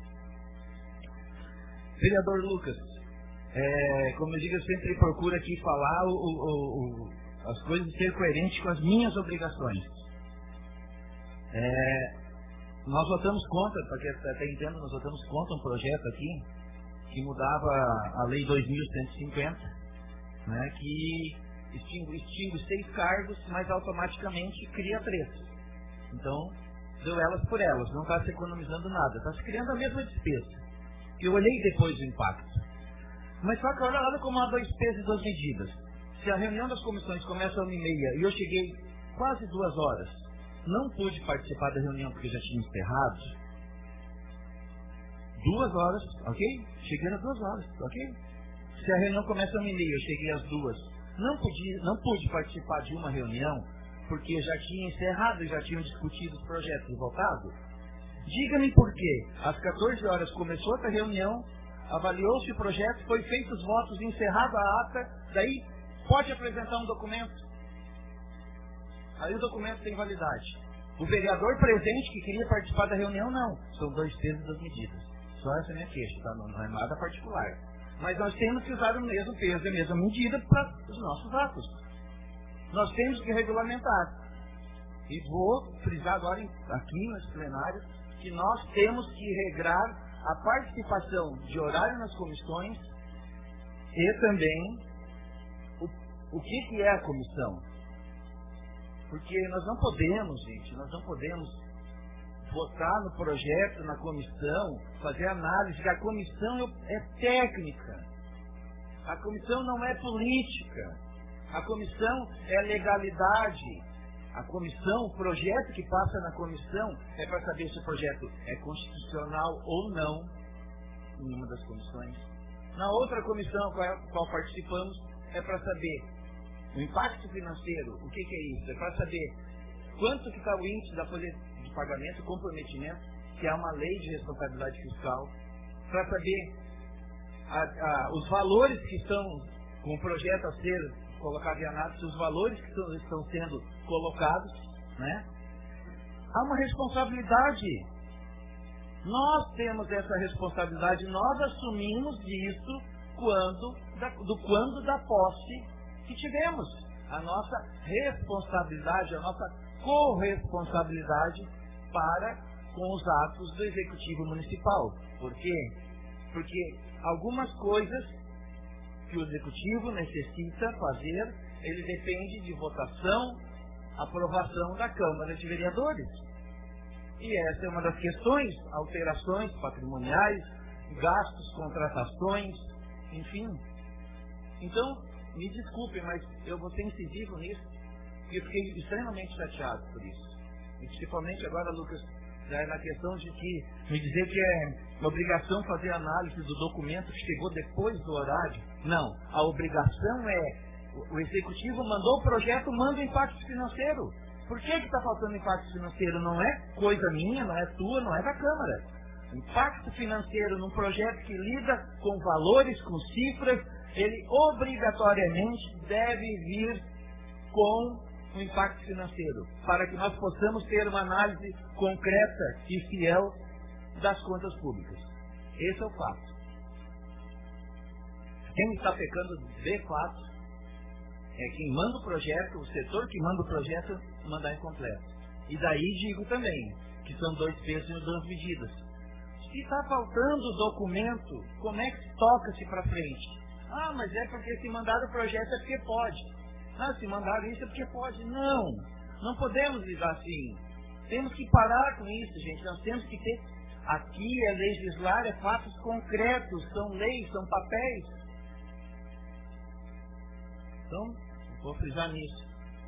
Vereador Lucas, como eu digo, eu sempre procuro aqui falar as coisas e ser coerente com as minhas obrigações. nós votamos contra, para que até entenda, nós votamos contra um projeto aqui que mudava a Lei 2.150, né, que extingue 6 cargos, mas automaticamente cria 3. Então, deu elas por elas, não está se economizando nada, está se criando a mesma despesa. Eu olhei depois o impacto. Mas só que olha como há 2 pesos e 2 medidas. Se a reunião das comissões começa às 1h30 e eu cheguei quase 2 horas, não pude participar da reunião porque já tinha encerrado. 2 horas, ok? Cheguei às 2 horas, ok? Se a reunião começa às 1h30 eu cheguei às 2, não pude participar de uma reunião porque já tinha encerrado e já tinham discutido os projetos e votado. Diga-me por quê. Às 14 horas começou essa reunião, avaliou-se o projeto, foi feito os votos, encerrada a ata, daí pode apresentar um documento. Aí o documento tem validade. O vereador presente que queria participar da reunião, não. São 2 pesos e 2 medidas. Só essa é a minha queixa, tá? Não é nada particular. Mas nós temos que usar o mesmo peso e a mesma medida para os nossos atos. Nós temos que regulamentar. E vou frisar agora aqui nesse plenário que nós temos que regrar a participação de horário nas comissões e também o que é a comissão. Porque nós não podemos, gente, nós não podemos votar no projeto, na comissão, fazer análise, que a comissão é técnica. A comissão não é política. A comissão é legalidade. A comissão, o projeto que passa na comissão é para saber se o projeto é constitucional ou não, em uma das comissões. Na outra comissão qual participamos é para saber o impacto financeiro. O que é isso? É para saber quanto que está o índice da folha de pagamento, comprometimento, que é uma lei de responsabilidade fiscal, para saber os valores que estão com o projeto a ser colocado em análise, os valores que estão sendo colocados, né? Há uma responsabilidade. Nós temos essa responsabilidade, nós assumimos isso quando da posse que tivemos. A nossa responsabilidade, a nossa corresponsabilidade para com os atos do Executivo Municipal. Por quê? Porque algumas coisas que o Executivo necessita fazer, ele depende de votação, aprovação da Câmara de Vereadores. E essa é uma das questões, alterações patrimoniais, gastos, contratações, enfim. Então, me desculpem, mas eu vou ser incisivo nisso, e eu fiquei extremamente chateado por isso. E principalmente agora, Lucas, na questão de que me dizer que é obrigação fazer análise do documento que chegou depois do horário. Não, a obrigação o Executivo mandou o projeto, manda o impacto financeiro. Por que está faltando impacto financeiro? Não é coisa minha, não é tua, não é da Câmara. Impacto financeiro num projeto que lida com valores, com cifras, ele obrigatoriamente deve vir com o impacto financeiro, para que nós possamos ter uma análise concreta e fiel das contas públicas. Esse é o fato. Quem está pecando de fato é quem manda o projeto, o setor que manda o projeto, mandar incompleto. E daí digo também que são 2 pesos e 2 medidas. Se está faltando o documento, como é que toca-se para frente? Ah, mas é porque se mandaram o projeto é porque pode. Ah, se mandaram isso é porque pode. Não podemos lidar assim. Temos que parar com isso, gente. Nós temos que ter... Aqui é legislar, é fatos concretos, são leis, são papéis. Então, vou frisar nisso.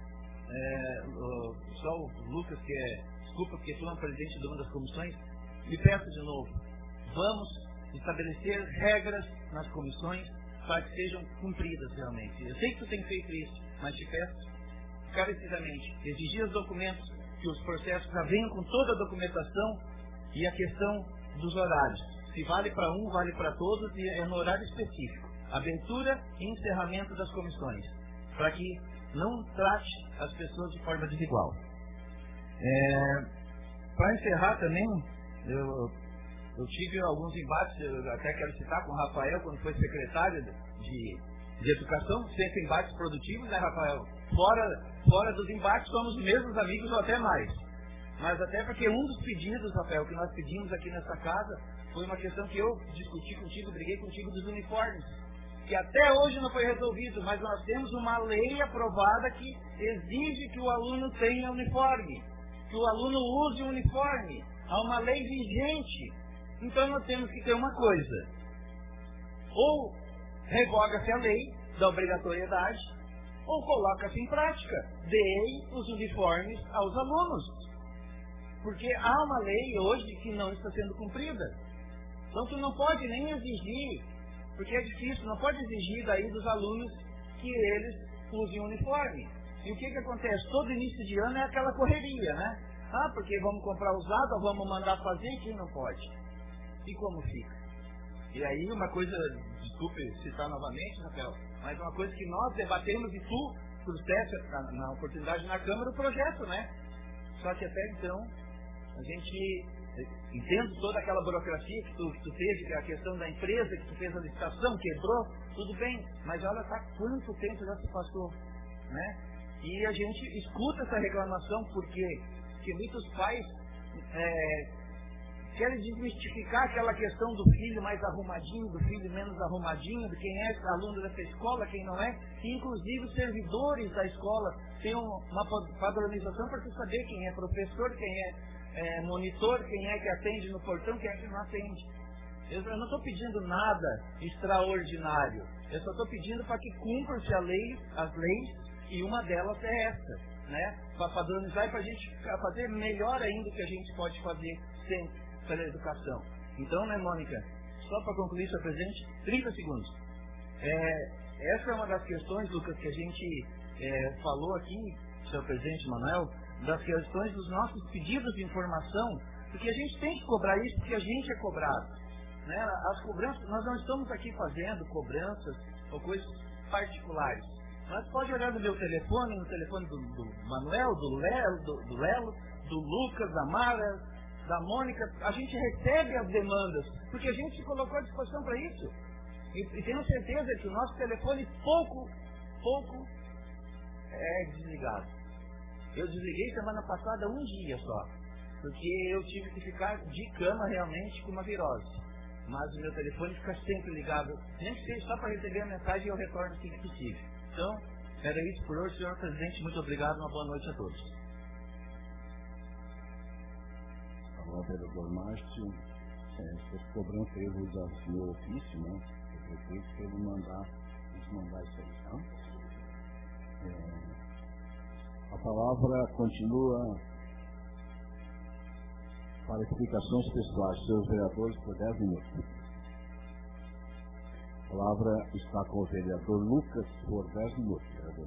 Só o Lucas, que desculpa, porque tu é o presidente de uma das comissões, me peço de novo. Vamos estabelecer regras nas comissões para que sejam cumpridas realmente. Eu sei que tu tem feito isso, mas te peço carecidamente, exigir os documentos, que os processos já venham com toda a documentação e a questão dos horários. Se vale para um, vale para todos e é no horário específico. Abertura e encerramento das comissões, para que não trate as pessoas de forma desigual. Para encerrar também, eu tive alguns embates, eu até quero citar com o Rafael, quando foi secretário de Educação, sempre embates produtivos, né, Rafael? Fora dos embates, somos os mesmos amigos ou até mais. Mas até porque um dos pedidos, Rafael, que nós pedimos aqui nessa casa, foi uma questão que eu discuti contigo, briguei contigo dos uniformes, que até hoje não foi resolvido, mas nós temos uma lei aprovada que exige que o aluno tenha uniforme, que o aluno use o uniforme. Há uma lei vigente. Então nós temos que ter uma coisa: ou revoga-se a lei da obrigatoriedade, ou coloca-se em prática, dê os uniformes aos alunos. Porque há uma lei hoje que não está sendo cumprida. Então tu não pode nem exigir, porque é difícil, não pode exigir daí dos alunos que eles usem uniforme. E o que acontece? Todo início de ano é aquela correria, né? Ah, porque vamos comprar usado, ou vamos mandar fazer, quem não pode? E como fica? E aí uma coisa, desculpe citar novamente, Rafael, mas uma coisa que nós debatemos e tu trouxeste na oportunidade na Câmara o projeto, né? Só que até então, a gente entende toda aquela burocracia que tu teve, que é a questão da empresa, que tu fez a licitação, quebrou, tudo bem, mas olha só quanto tempo já se passou, né? E a gente escuta essa reclamação porque muitos pais querem desmistificar aquela questão do filho mais arrumadinho, do filho menos arrumadinho, de quem é aluno dessa escola, quem não é. E, inclusive, os servidores da escola têm uma padronização para você saber quem é professor, quem é monitor, quem é que atende no portão, quem é que não atende. Eu não estou pedindo nada extraordinário. Eu só estou pedindo para que cumpra-se as leis, e uma delas é essa, né? Para padronizar e para a gente fazer melhor ainda o que a gente pode fazer pela educação. Então, né, Mônica, só para concluir, senhor presidente, 30 segundos. Essa é uma das questões, Lucas, que a gente falou aqui, senhor presidente Manuel, das questões dos nossos pedidos de informação, porque a gente tem que cobrar isso, porque a gente é cobrado, né? As cobranças, nós não estamos aqui fazendo cobranças ou coisas particulares. Mas pode olhar no meu telefone, no telefone do Manuel, do Lelo, do Lucas, da Mara, da Mônica. A gente recebe as demandas, porque a gente se colocou à disposição para isso. E tenho certeza que o nosso telefone pouco é desligado. Eu desliguei semana passada um dia só, porque eu tive que ficar de cama realmente com uma virose. Mas o meu telefone fica sempre ligado, nem que seja só para receber a mensagem e eu retorno assim que possível. Então, era isso por hoje, senhor presidente. Muito obrigado, uma boa noite a todos. Agora, vereador Márcio, essa cobrança aí eu vou usar o meu ofício, né? Eu prefiro que ele mandar isso aí, tá? A palavra continua para explicações pessoais, seus vereadores, por 10 minutos. A palavra está com o vereador Lucas por 10 minutos, vereador.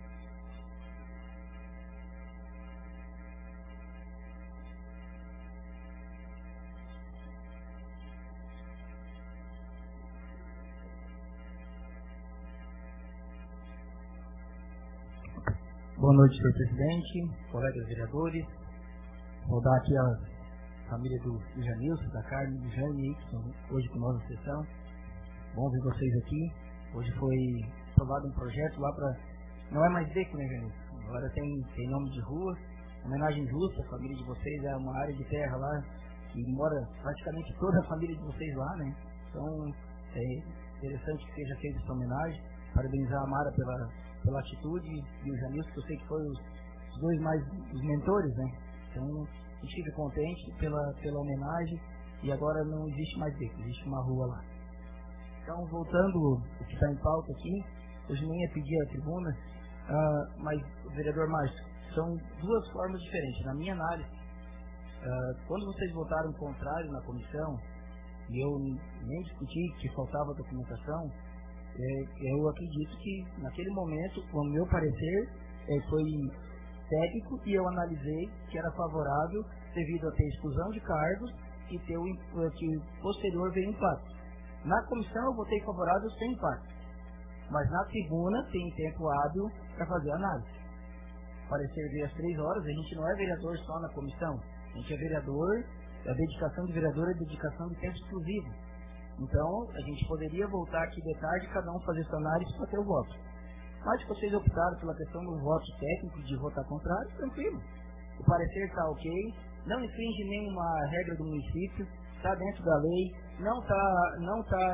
Boa noite, senhor presidente, colegas vereadores. Vou dar aqui a família do Janilson, da Carmen e do Jaime, que estão hoje com nós na sessão. Bom ver vocês aqui. Hoje foi aprovado um projeto lá para... Não é mais beco, né, Janilson? Agora tem nome de rua. Homenagem justa, a família de vocês é uma área de terra lá, que mora praticamente toda a família de vocês lá, né? Então, é interessante que seja feita essa homenagem. Parabenizar a Mara pela atitude e o Janilson, que eu sei que foi os dois mais os mentores, né? Então, a gente fica contente pela homenagem e agora não existe mais beco, existe uma rua lá. Então, voltando o que está em pauta aqui, hoje nem ia pedir a tribuna, mas, vereador Márcio, são duas formas diferentes. Na minha análise, quando vocês votaram contrário na comissão, e eu nem discuti que faltava documentação, eu acredito que naquele momento, o meu parecer foi técnico e eu analisei que era favorável devido a ter exclusão de cargos e ter que posterior veio impacto. Na comissão eu votei favorável sem impacto, mas na tribuna tem tempo hábil para fazer análise. O parecer veio às 3 horas, a gente não é vereador só na comissão, a gente é vereador, a dedicação de vereador é dedicação de tempo exclusivo. Então, a gente poderia voltar aqui de tarde e cada um fazer sua análise para ter o voto. Mas se vocês optaram pela questão do voto técnico de votar contrário, tranquilo. o parecer está ok, não infringe nenhuma regra do município, está dentro da lei, não tá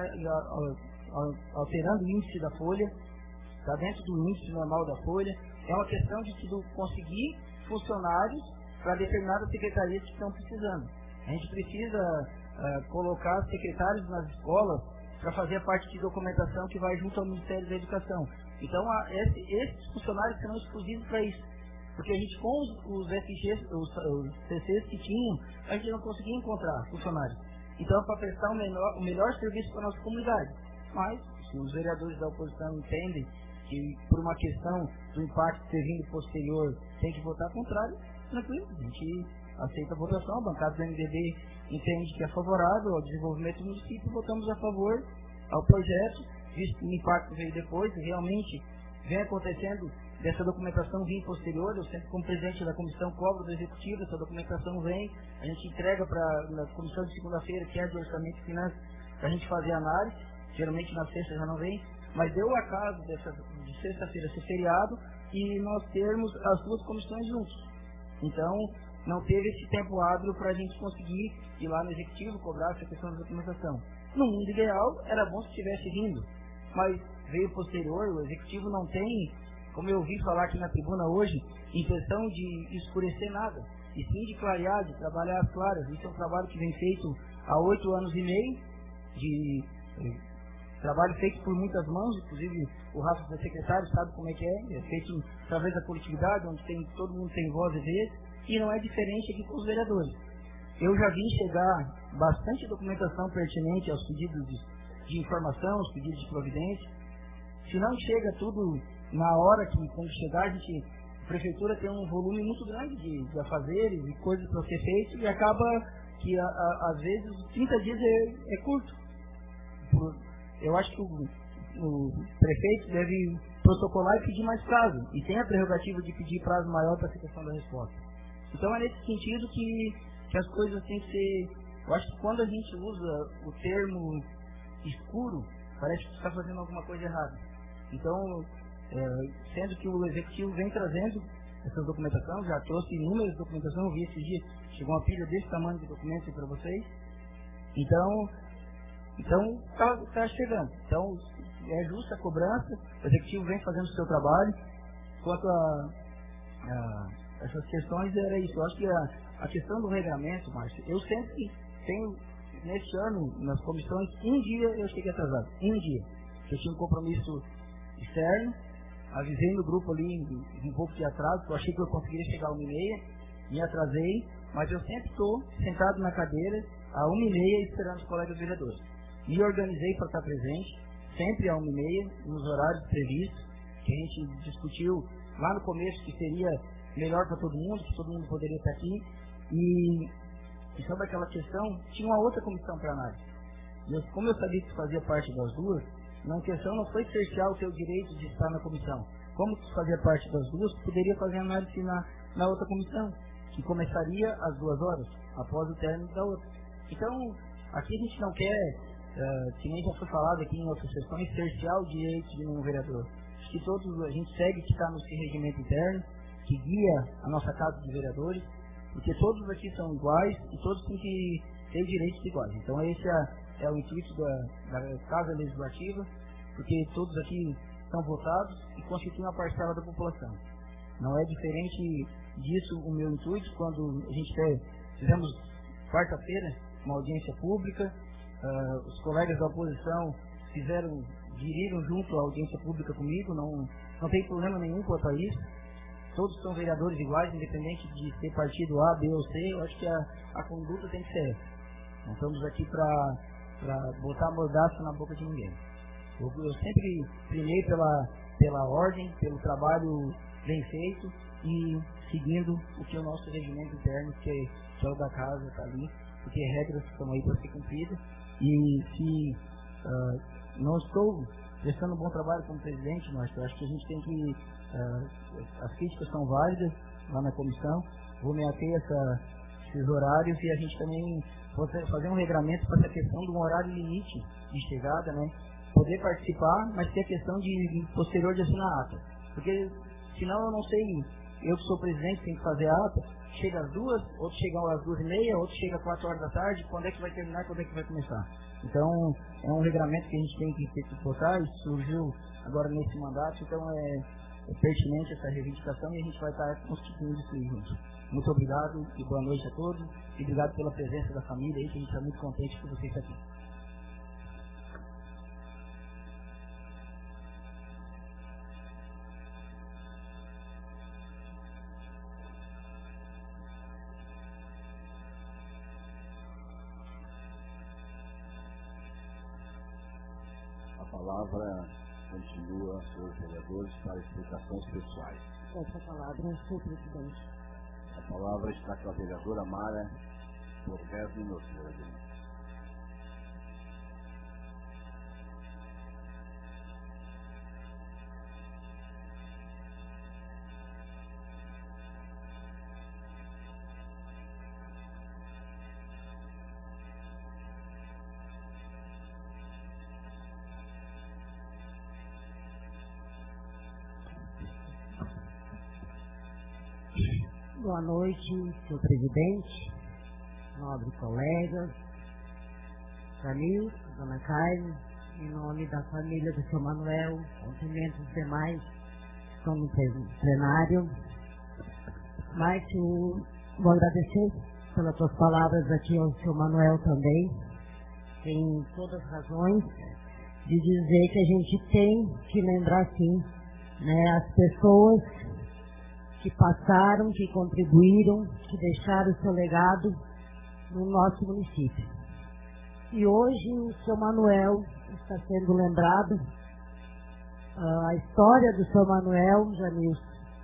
alterando o índice da folha, está dentro do índice normal da folha. É uma questão de conseguir funcionários para determinadas secretarias que estão precisando. A gente precisa colocar secretários nas escolas para fazer a parte de documentação que vai junto ao Ministério da Educação. Então, esses funcionários serão exclusivos para isso. Porque a gente, com os FGs, os CCs que tinham, a gente não conseguia encontrar funcionários. Então, para prestar o melhor serviço para a nossa comunidade. Mas, se os vereadores da oposição entendem que, por uma questão do impacto ter vindo posterior, tem que votar contrário, tranquilo, a gente aceita a votação. A bancada do MDB entende que é favorável ao desenvolvimento do município, votamos a favor ao projeto, visto que o impacto veio depois, e realmente vem acontecendo dessa documentação vir posterior. Eu sempre, como presidente da comissão, cobro do executivo, essa documentação vem, a gente entrega na comissão de segunda-feira, que é de orçamento e finanças, para a gente fazer análise. Geralmente na sexta já não vem, mas deu o acaso de sexta-feira ser feriado e nós termos as duas comissões juntos. Então, não teve esse tempo hábil para a gente conseguir ir lá no executivo cobrar essa questão da documentação. No mundo ideal, era bom se tivesse vindo, mas veio posterior. O executivo não tem, como eu ouvi falar aqui na tribuna hoje, intenção de escurecer nada, e sim de clarear, de trabalhar as claras. Isso é um trabalho que vem feito há 8 anos e meio, de trabalho feito por muitas mãos, inclusive o Rafa, que é secretário, sabe como é que é feito através da coletividade, onde todo mundo tem voz e vez, e não é diferente aqui com os vereadores. Eu já vi chegar bastante documentação pertinente aos pedidos de informação, aos pedidos de providência. Se não chega tudo na hora que quando chegar, a prefeitura tem um volume muito grande de afazeres e coisas para ser feito, e acaba que às vezes 30 dias é curto. Eu acho que o prefeito deve protocolar e pedir mais prazo, e tem a prerrogativa de pedir prazo maior para a questão da resposta. Então é nesse sentido que as coisas têm que ser. Eu acho que quando a gente usa o termo escuro, parece que está fazendo alguma coisa errada. Então, sendo que o executivo vem trazendo essa documentação, já trouxe inúmeras documentações, eu vi esses dias, chegou uma pilha desse tamanho de documentos para vocês. Então está chegando. Então, é justa a cobrança, o executivo vem fazendo o seu trabalho. Quanto a essas questões, era isso. Eu acho que a questão do regramento, Márcio, eu sempre tenho, neste ano, nas comissões, um dia eu cheguei atrasado. Um dia. Eu tinha um compromisso externo, avisei no grupo ali um pouco de atraso, porque eu achei que eu conseguiria chegar às 1h30, me atrasei, mas eu sempre estou sentado na cadeira às 1h30 esperando os colegas vereadores. Me organizei para estar presente, sempre às 1h30, nos horários previstos, que a gente discutiu lá no começo que seria melhor para todo mundo, que todo mundo poderia estar aqui. E sobre aquela questão, tinha uma outra comissão para análise. Como eu sabia que fazia parte das duas, a questão não foi cercear o seu direito de estar na comissão. Como tu fazia parte das duas, poderia fazer análise na outra comissão, que começaria às 2 horas, após o término da outra. Então, aqui a gente não quer, que nem já foi falado aqui em outras sessões, cercear o direito de um vereador. Acho que todos, a gente segue que está no regimento interno, que guia a nossa casa de vereadores, porque todos aqui são iguais e todos têm que ter direitos iguais. Então esse é o intuito da Casa Legislativa, porque todos aqui são votados e constituem uma parcela da população. Não é diferente disso o meu intuito quando a gente fizemos quarta-feira uma audiência pública, os colegas da oposição diriram junto à audiência pública comigo, não tem problema nenhum quanto a isso. Todos são vereadores iguais, independente de ser partido A, B ou C. Eu acho que a conduta tem que ser essa. Não estamos aqui para botar mordaço na boca de ninguém. Eu sempre primei pela ordem, pelo trabalho bem feito e seguindo o que o nosso regimento interno, que é o da casa, está ali, porque regras estão aí para ser cumpridas. E se não estou prestando um bom trabalho como presidente, mas eu acho que a gente tem que... as críticas são válidas lá na comissão, vou me ater a esses horários e a gente também fazer um regramento para essa questão de um horário limite de chegada, né? Poder participar, mas ter a questão de posterior de assinar a ata, porque senão eu não sei, eu que sou presidente tenho que fazer a ata, chega às 2, outros chegam às 2h30, outros chegam às 4 horas da tarde, quando é que vai terminar e quando é que vai começar? Então, é um regramento que a gente tem que ter que botar, isso surgiu agora nesse mandato, então é pertinente essa reivindicação e a gente vai estar constituindo isso aí junto. Muito obrigado e boa noite a todos, e obrigado pela presença da família aí, que a gente está muito contente por vocês aqui. A palavra continua, senhores vereadores, para explicações pessoais. Essa palavra, senhor presidente. A palavra está com a vereadora Mara por 10 minutos, vereadora. Boa noite, senhor presidente, nobres colegas, amigos, dona Carmen, em nome da família do senhor Manuel, cumprimento os demais que estão no plenário. Márcio, vou agradecer pelas tuas palavras aqui ao senhor Manuel também. Tem todas as razões de dizer que a gente tem que lembrar sim, né, as pessoas que passaram, que contribuíram, que deixaram o seu legado no nosso município. E hoje o seu Manuel está sendo lembrado. A história do seu Manuel, Janilson,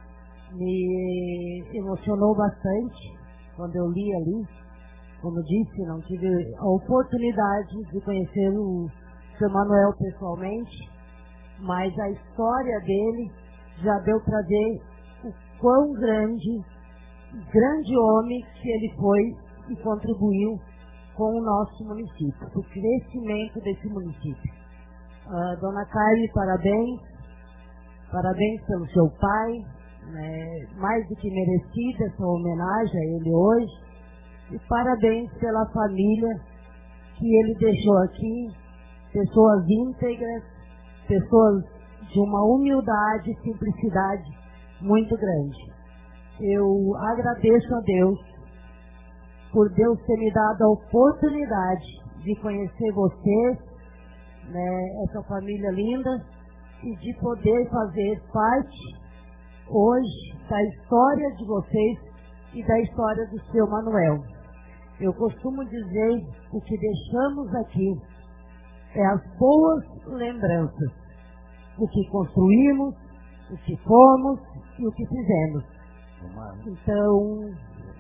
me emocionou bastante quando eu li ali. Como disse, não tive a oportunidade de conhecer o seu Manuel pessoalmente, mas a história dele já deu para ver quão grande homem que ele foi e contribuiu com o nosso município, o crescimento desse município. Dona Carmen, parabéns pelo seu pai, né, mais do que merecida essa homenagem a ele hoje, e parabéns pela família que ele deixou aqui, pessoas íntegras, pessoas de uma humildade e simplicidade muito grande. Eu agradeço a Deus por Deus ter me dado a oportunidade de conhecer vocês, né, essa família linda, e de poder fazer parte hoje da história de vocês e da história do seu Manuel. Eu costumo dizer, o que deixamos aqui é as boas lembranças, o que construímos, o que fomos e o que fizemos. Então,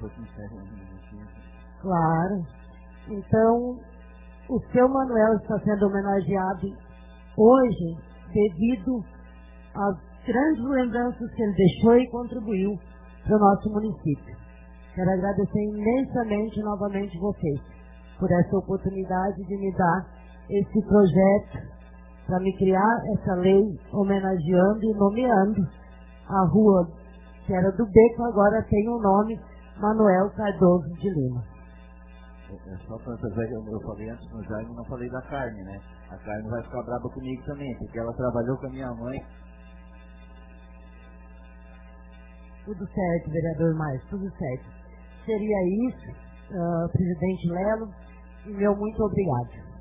claro, então o seu Manuel está sendo homenageado hoje devido às grandes lembranças que ele deixou e contribuiu para o nosso município. Quero agradecer imensamente novamente vocês por essa oportunidade de me dar esse projeto para me criar essa lei homenageando e nomeando a rua que era do Beco, agora tem o nome Manuel Cardoso de Lima. Só para saber que eu falei antes no Jaime, não falei da Carmen, né? A Carmen vai ficar brava comigo também, porque ela trabalhou com a minha mãe. Tudo certo, vereador Márcio, tudo certo. Seria isso, presidente Lelo, e meu muito obrigado.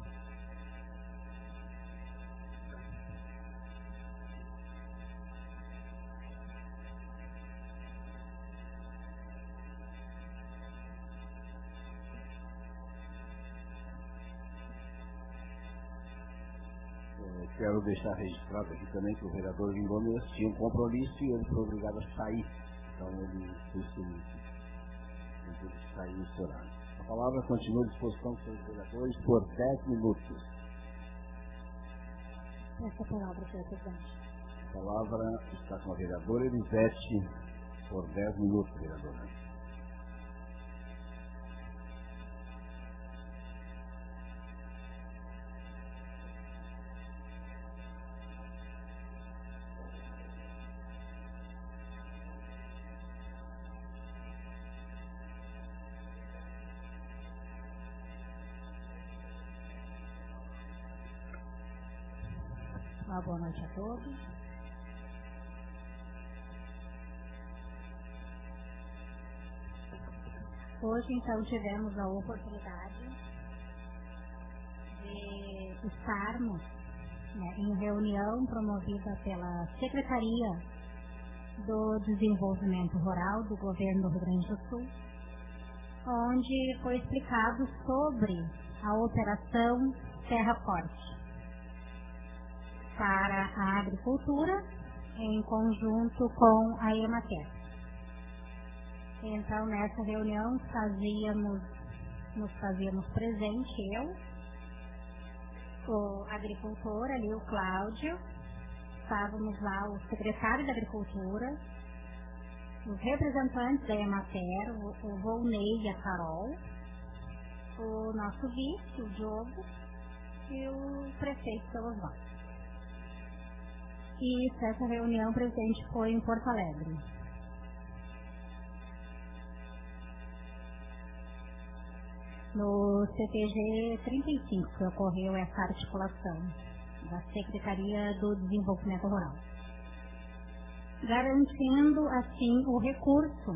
Quero deixar registrado aqui também que o vereador Lingomes tinha um compromisso e ele foi obrigado a sair. Então ele fez ele saiu esse horário. A palavra continua à disposição dos seus vereadores por 10 minutos. Essa palavra, senhor presidente. A palavra está com a vereadora Elisete por 10 minutos, vereadora. uma boa noite a todos. Hoje, então, tivemos a oportunidade de estarmos, né, em reunião promovida pela Secretaria do Desenvolvimento Rural do Governo do Rio Grande do Sul, onde foi explicado sobre a Operação Terra Forte para a agricultura em conjunto com a Emater. Então, nessa reunião, nos fazíamos presente eu, o agricultor ali, o Cláudio, estávamos lá o secretário da Agricultura, os representantes da Emater, o Volney e a Carol, o nosso vice, o Diogo, e o prefeito Salazar. E essa reunião, presidente, foi em Porto Alegre. No CTG 35 que ocorreu essa articulação da Secretaria do Desenvolvimento Rural, garantindo assim o recurso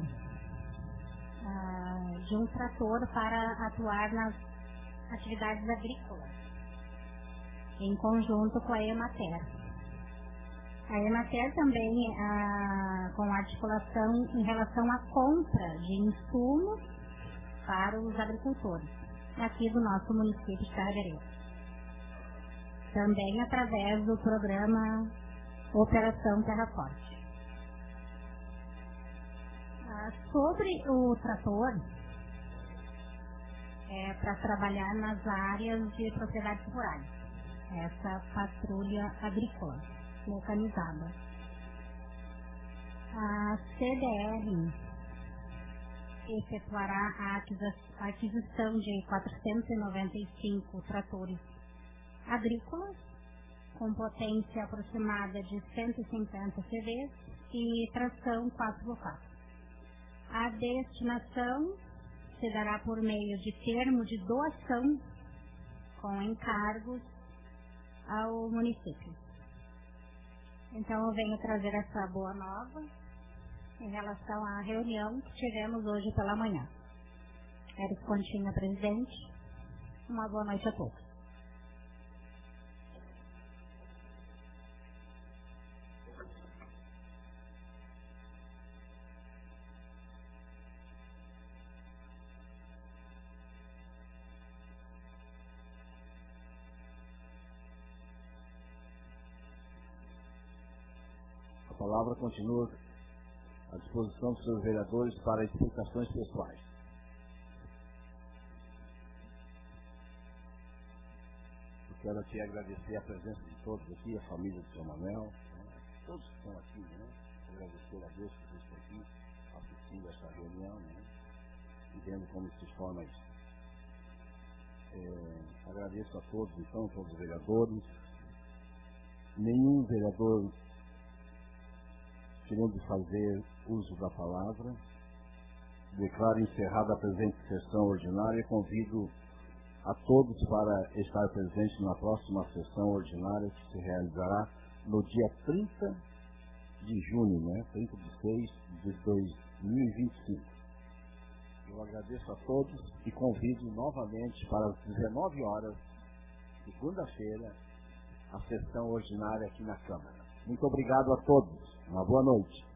de um trator para atuar nas atividades agrícolas, em conjunto com a Emater. A Emater também com articulação em relação à compra de insumos para os agricultores aqui do nosso município de Serra de Areias. Também através do programa Operação Terra Forte. Sobre o trator, para trabalhar nas áreas de propriedades rurais, essa patrulha agrícola mecanizada. A CDR efetuará a aquisição de 495 tratores agrícolas com potência aproximada de 150 CVs e tração 4x4. A destinação se dará por meio de termo de doação com encargos ao município. Então eu venho trazer essa boa nova em relação à reunião que tivemos hoje pela manhã. Érico Continha, presidente. Uma boa noite a todos. A palavra continua à disposição dos seus vereadores para explicações pessoais. Eu quero aqui agradecer a presença de todos aqui, a família do São Manuel, todos que estão aqui, né? Agradecer a Deus que estão aqui, assistindo essa reunião, né? E vendo como se forma isso. Agradeço a todos, então, todos os vereadores. Nenhum vereador querendo fazer uso da palavra. Declaro encerrada a presente sessão ordinária e convido a todos para estar presentes na próxima sessão ordinária que se realizará no dia 30 de junho, né? 30 de 6 de 2025. Eu agradeço a todos e convido novamente para as 19 horas, segunda-feira, a sessão ordinária aqui na Câmara. Muito obrigado a todos. Uma boa noite.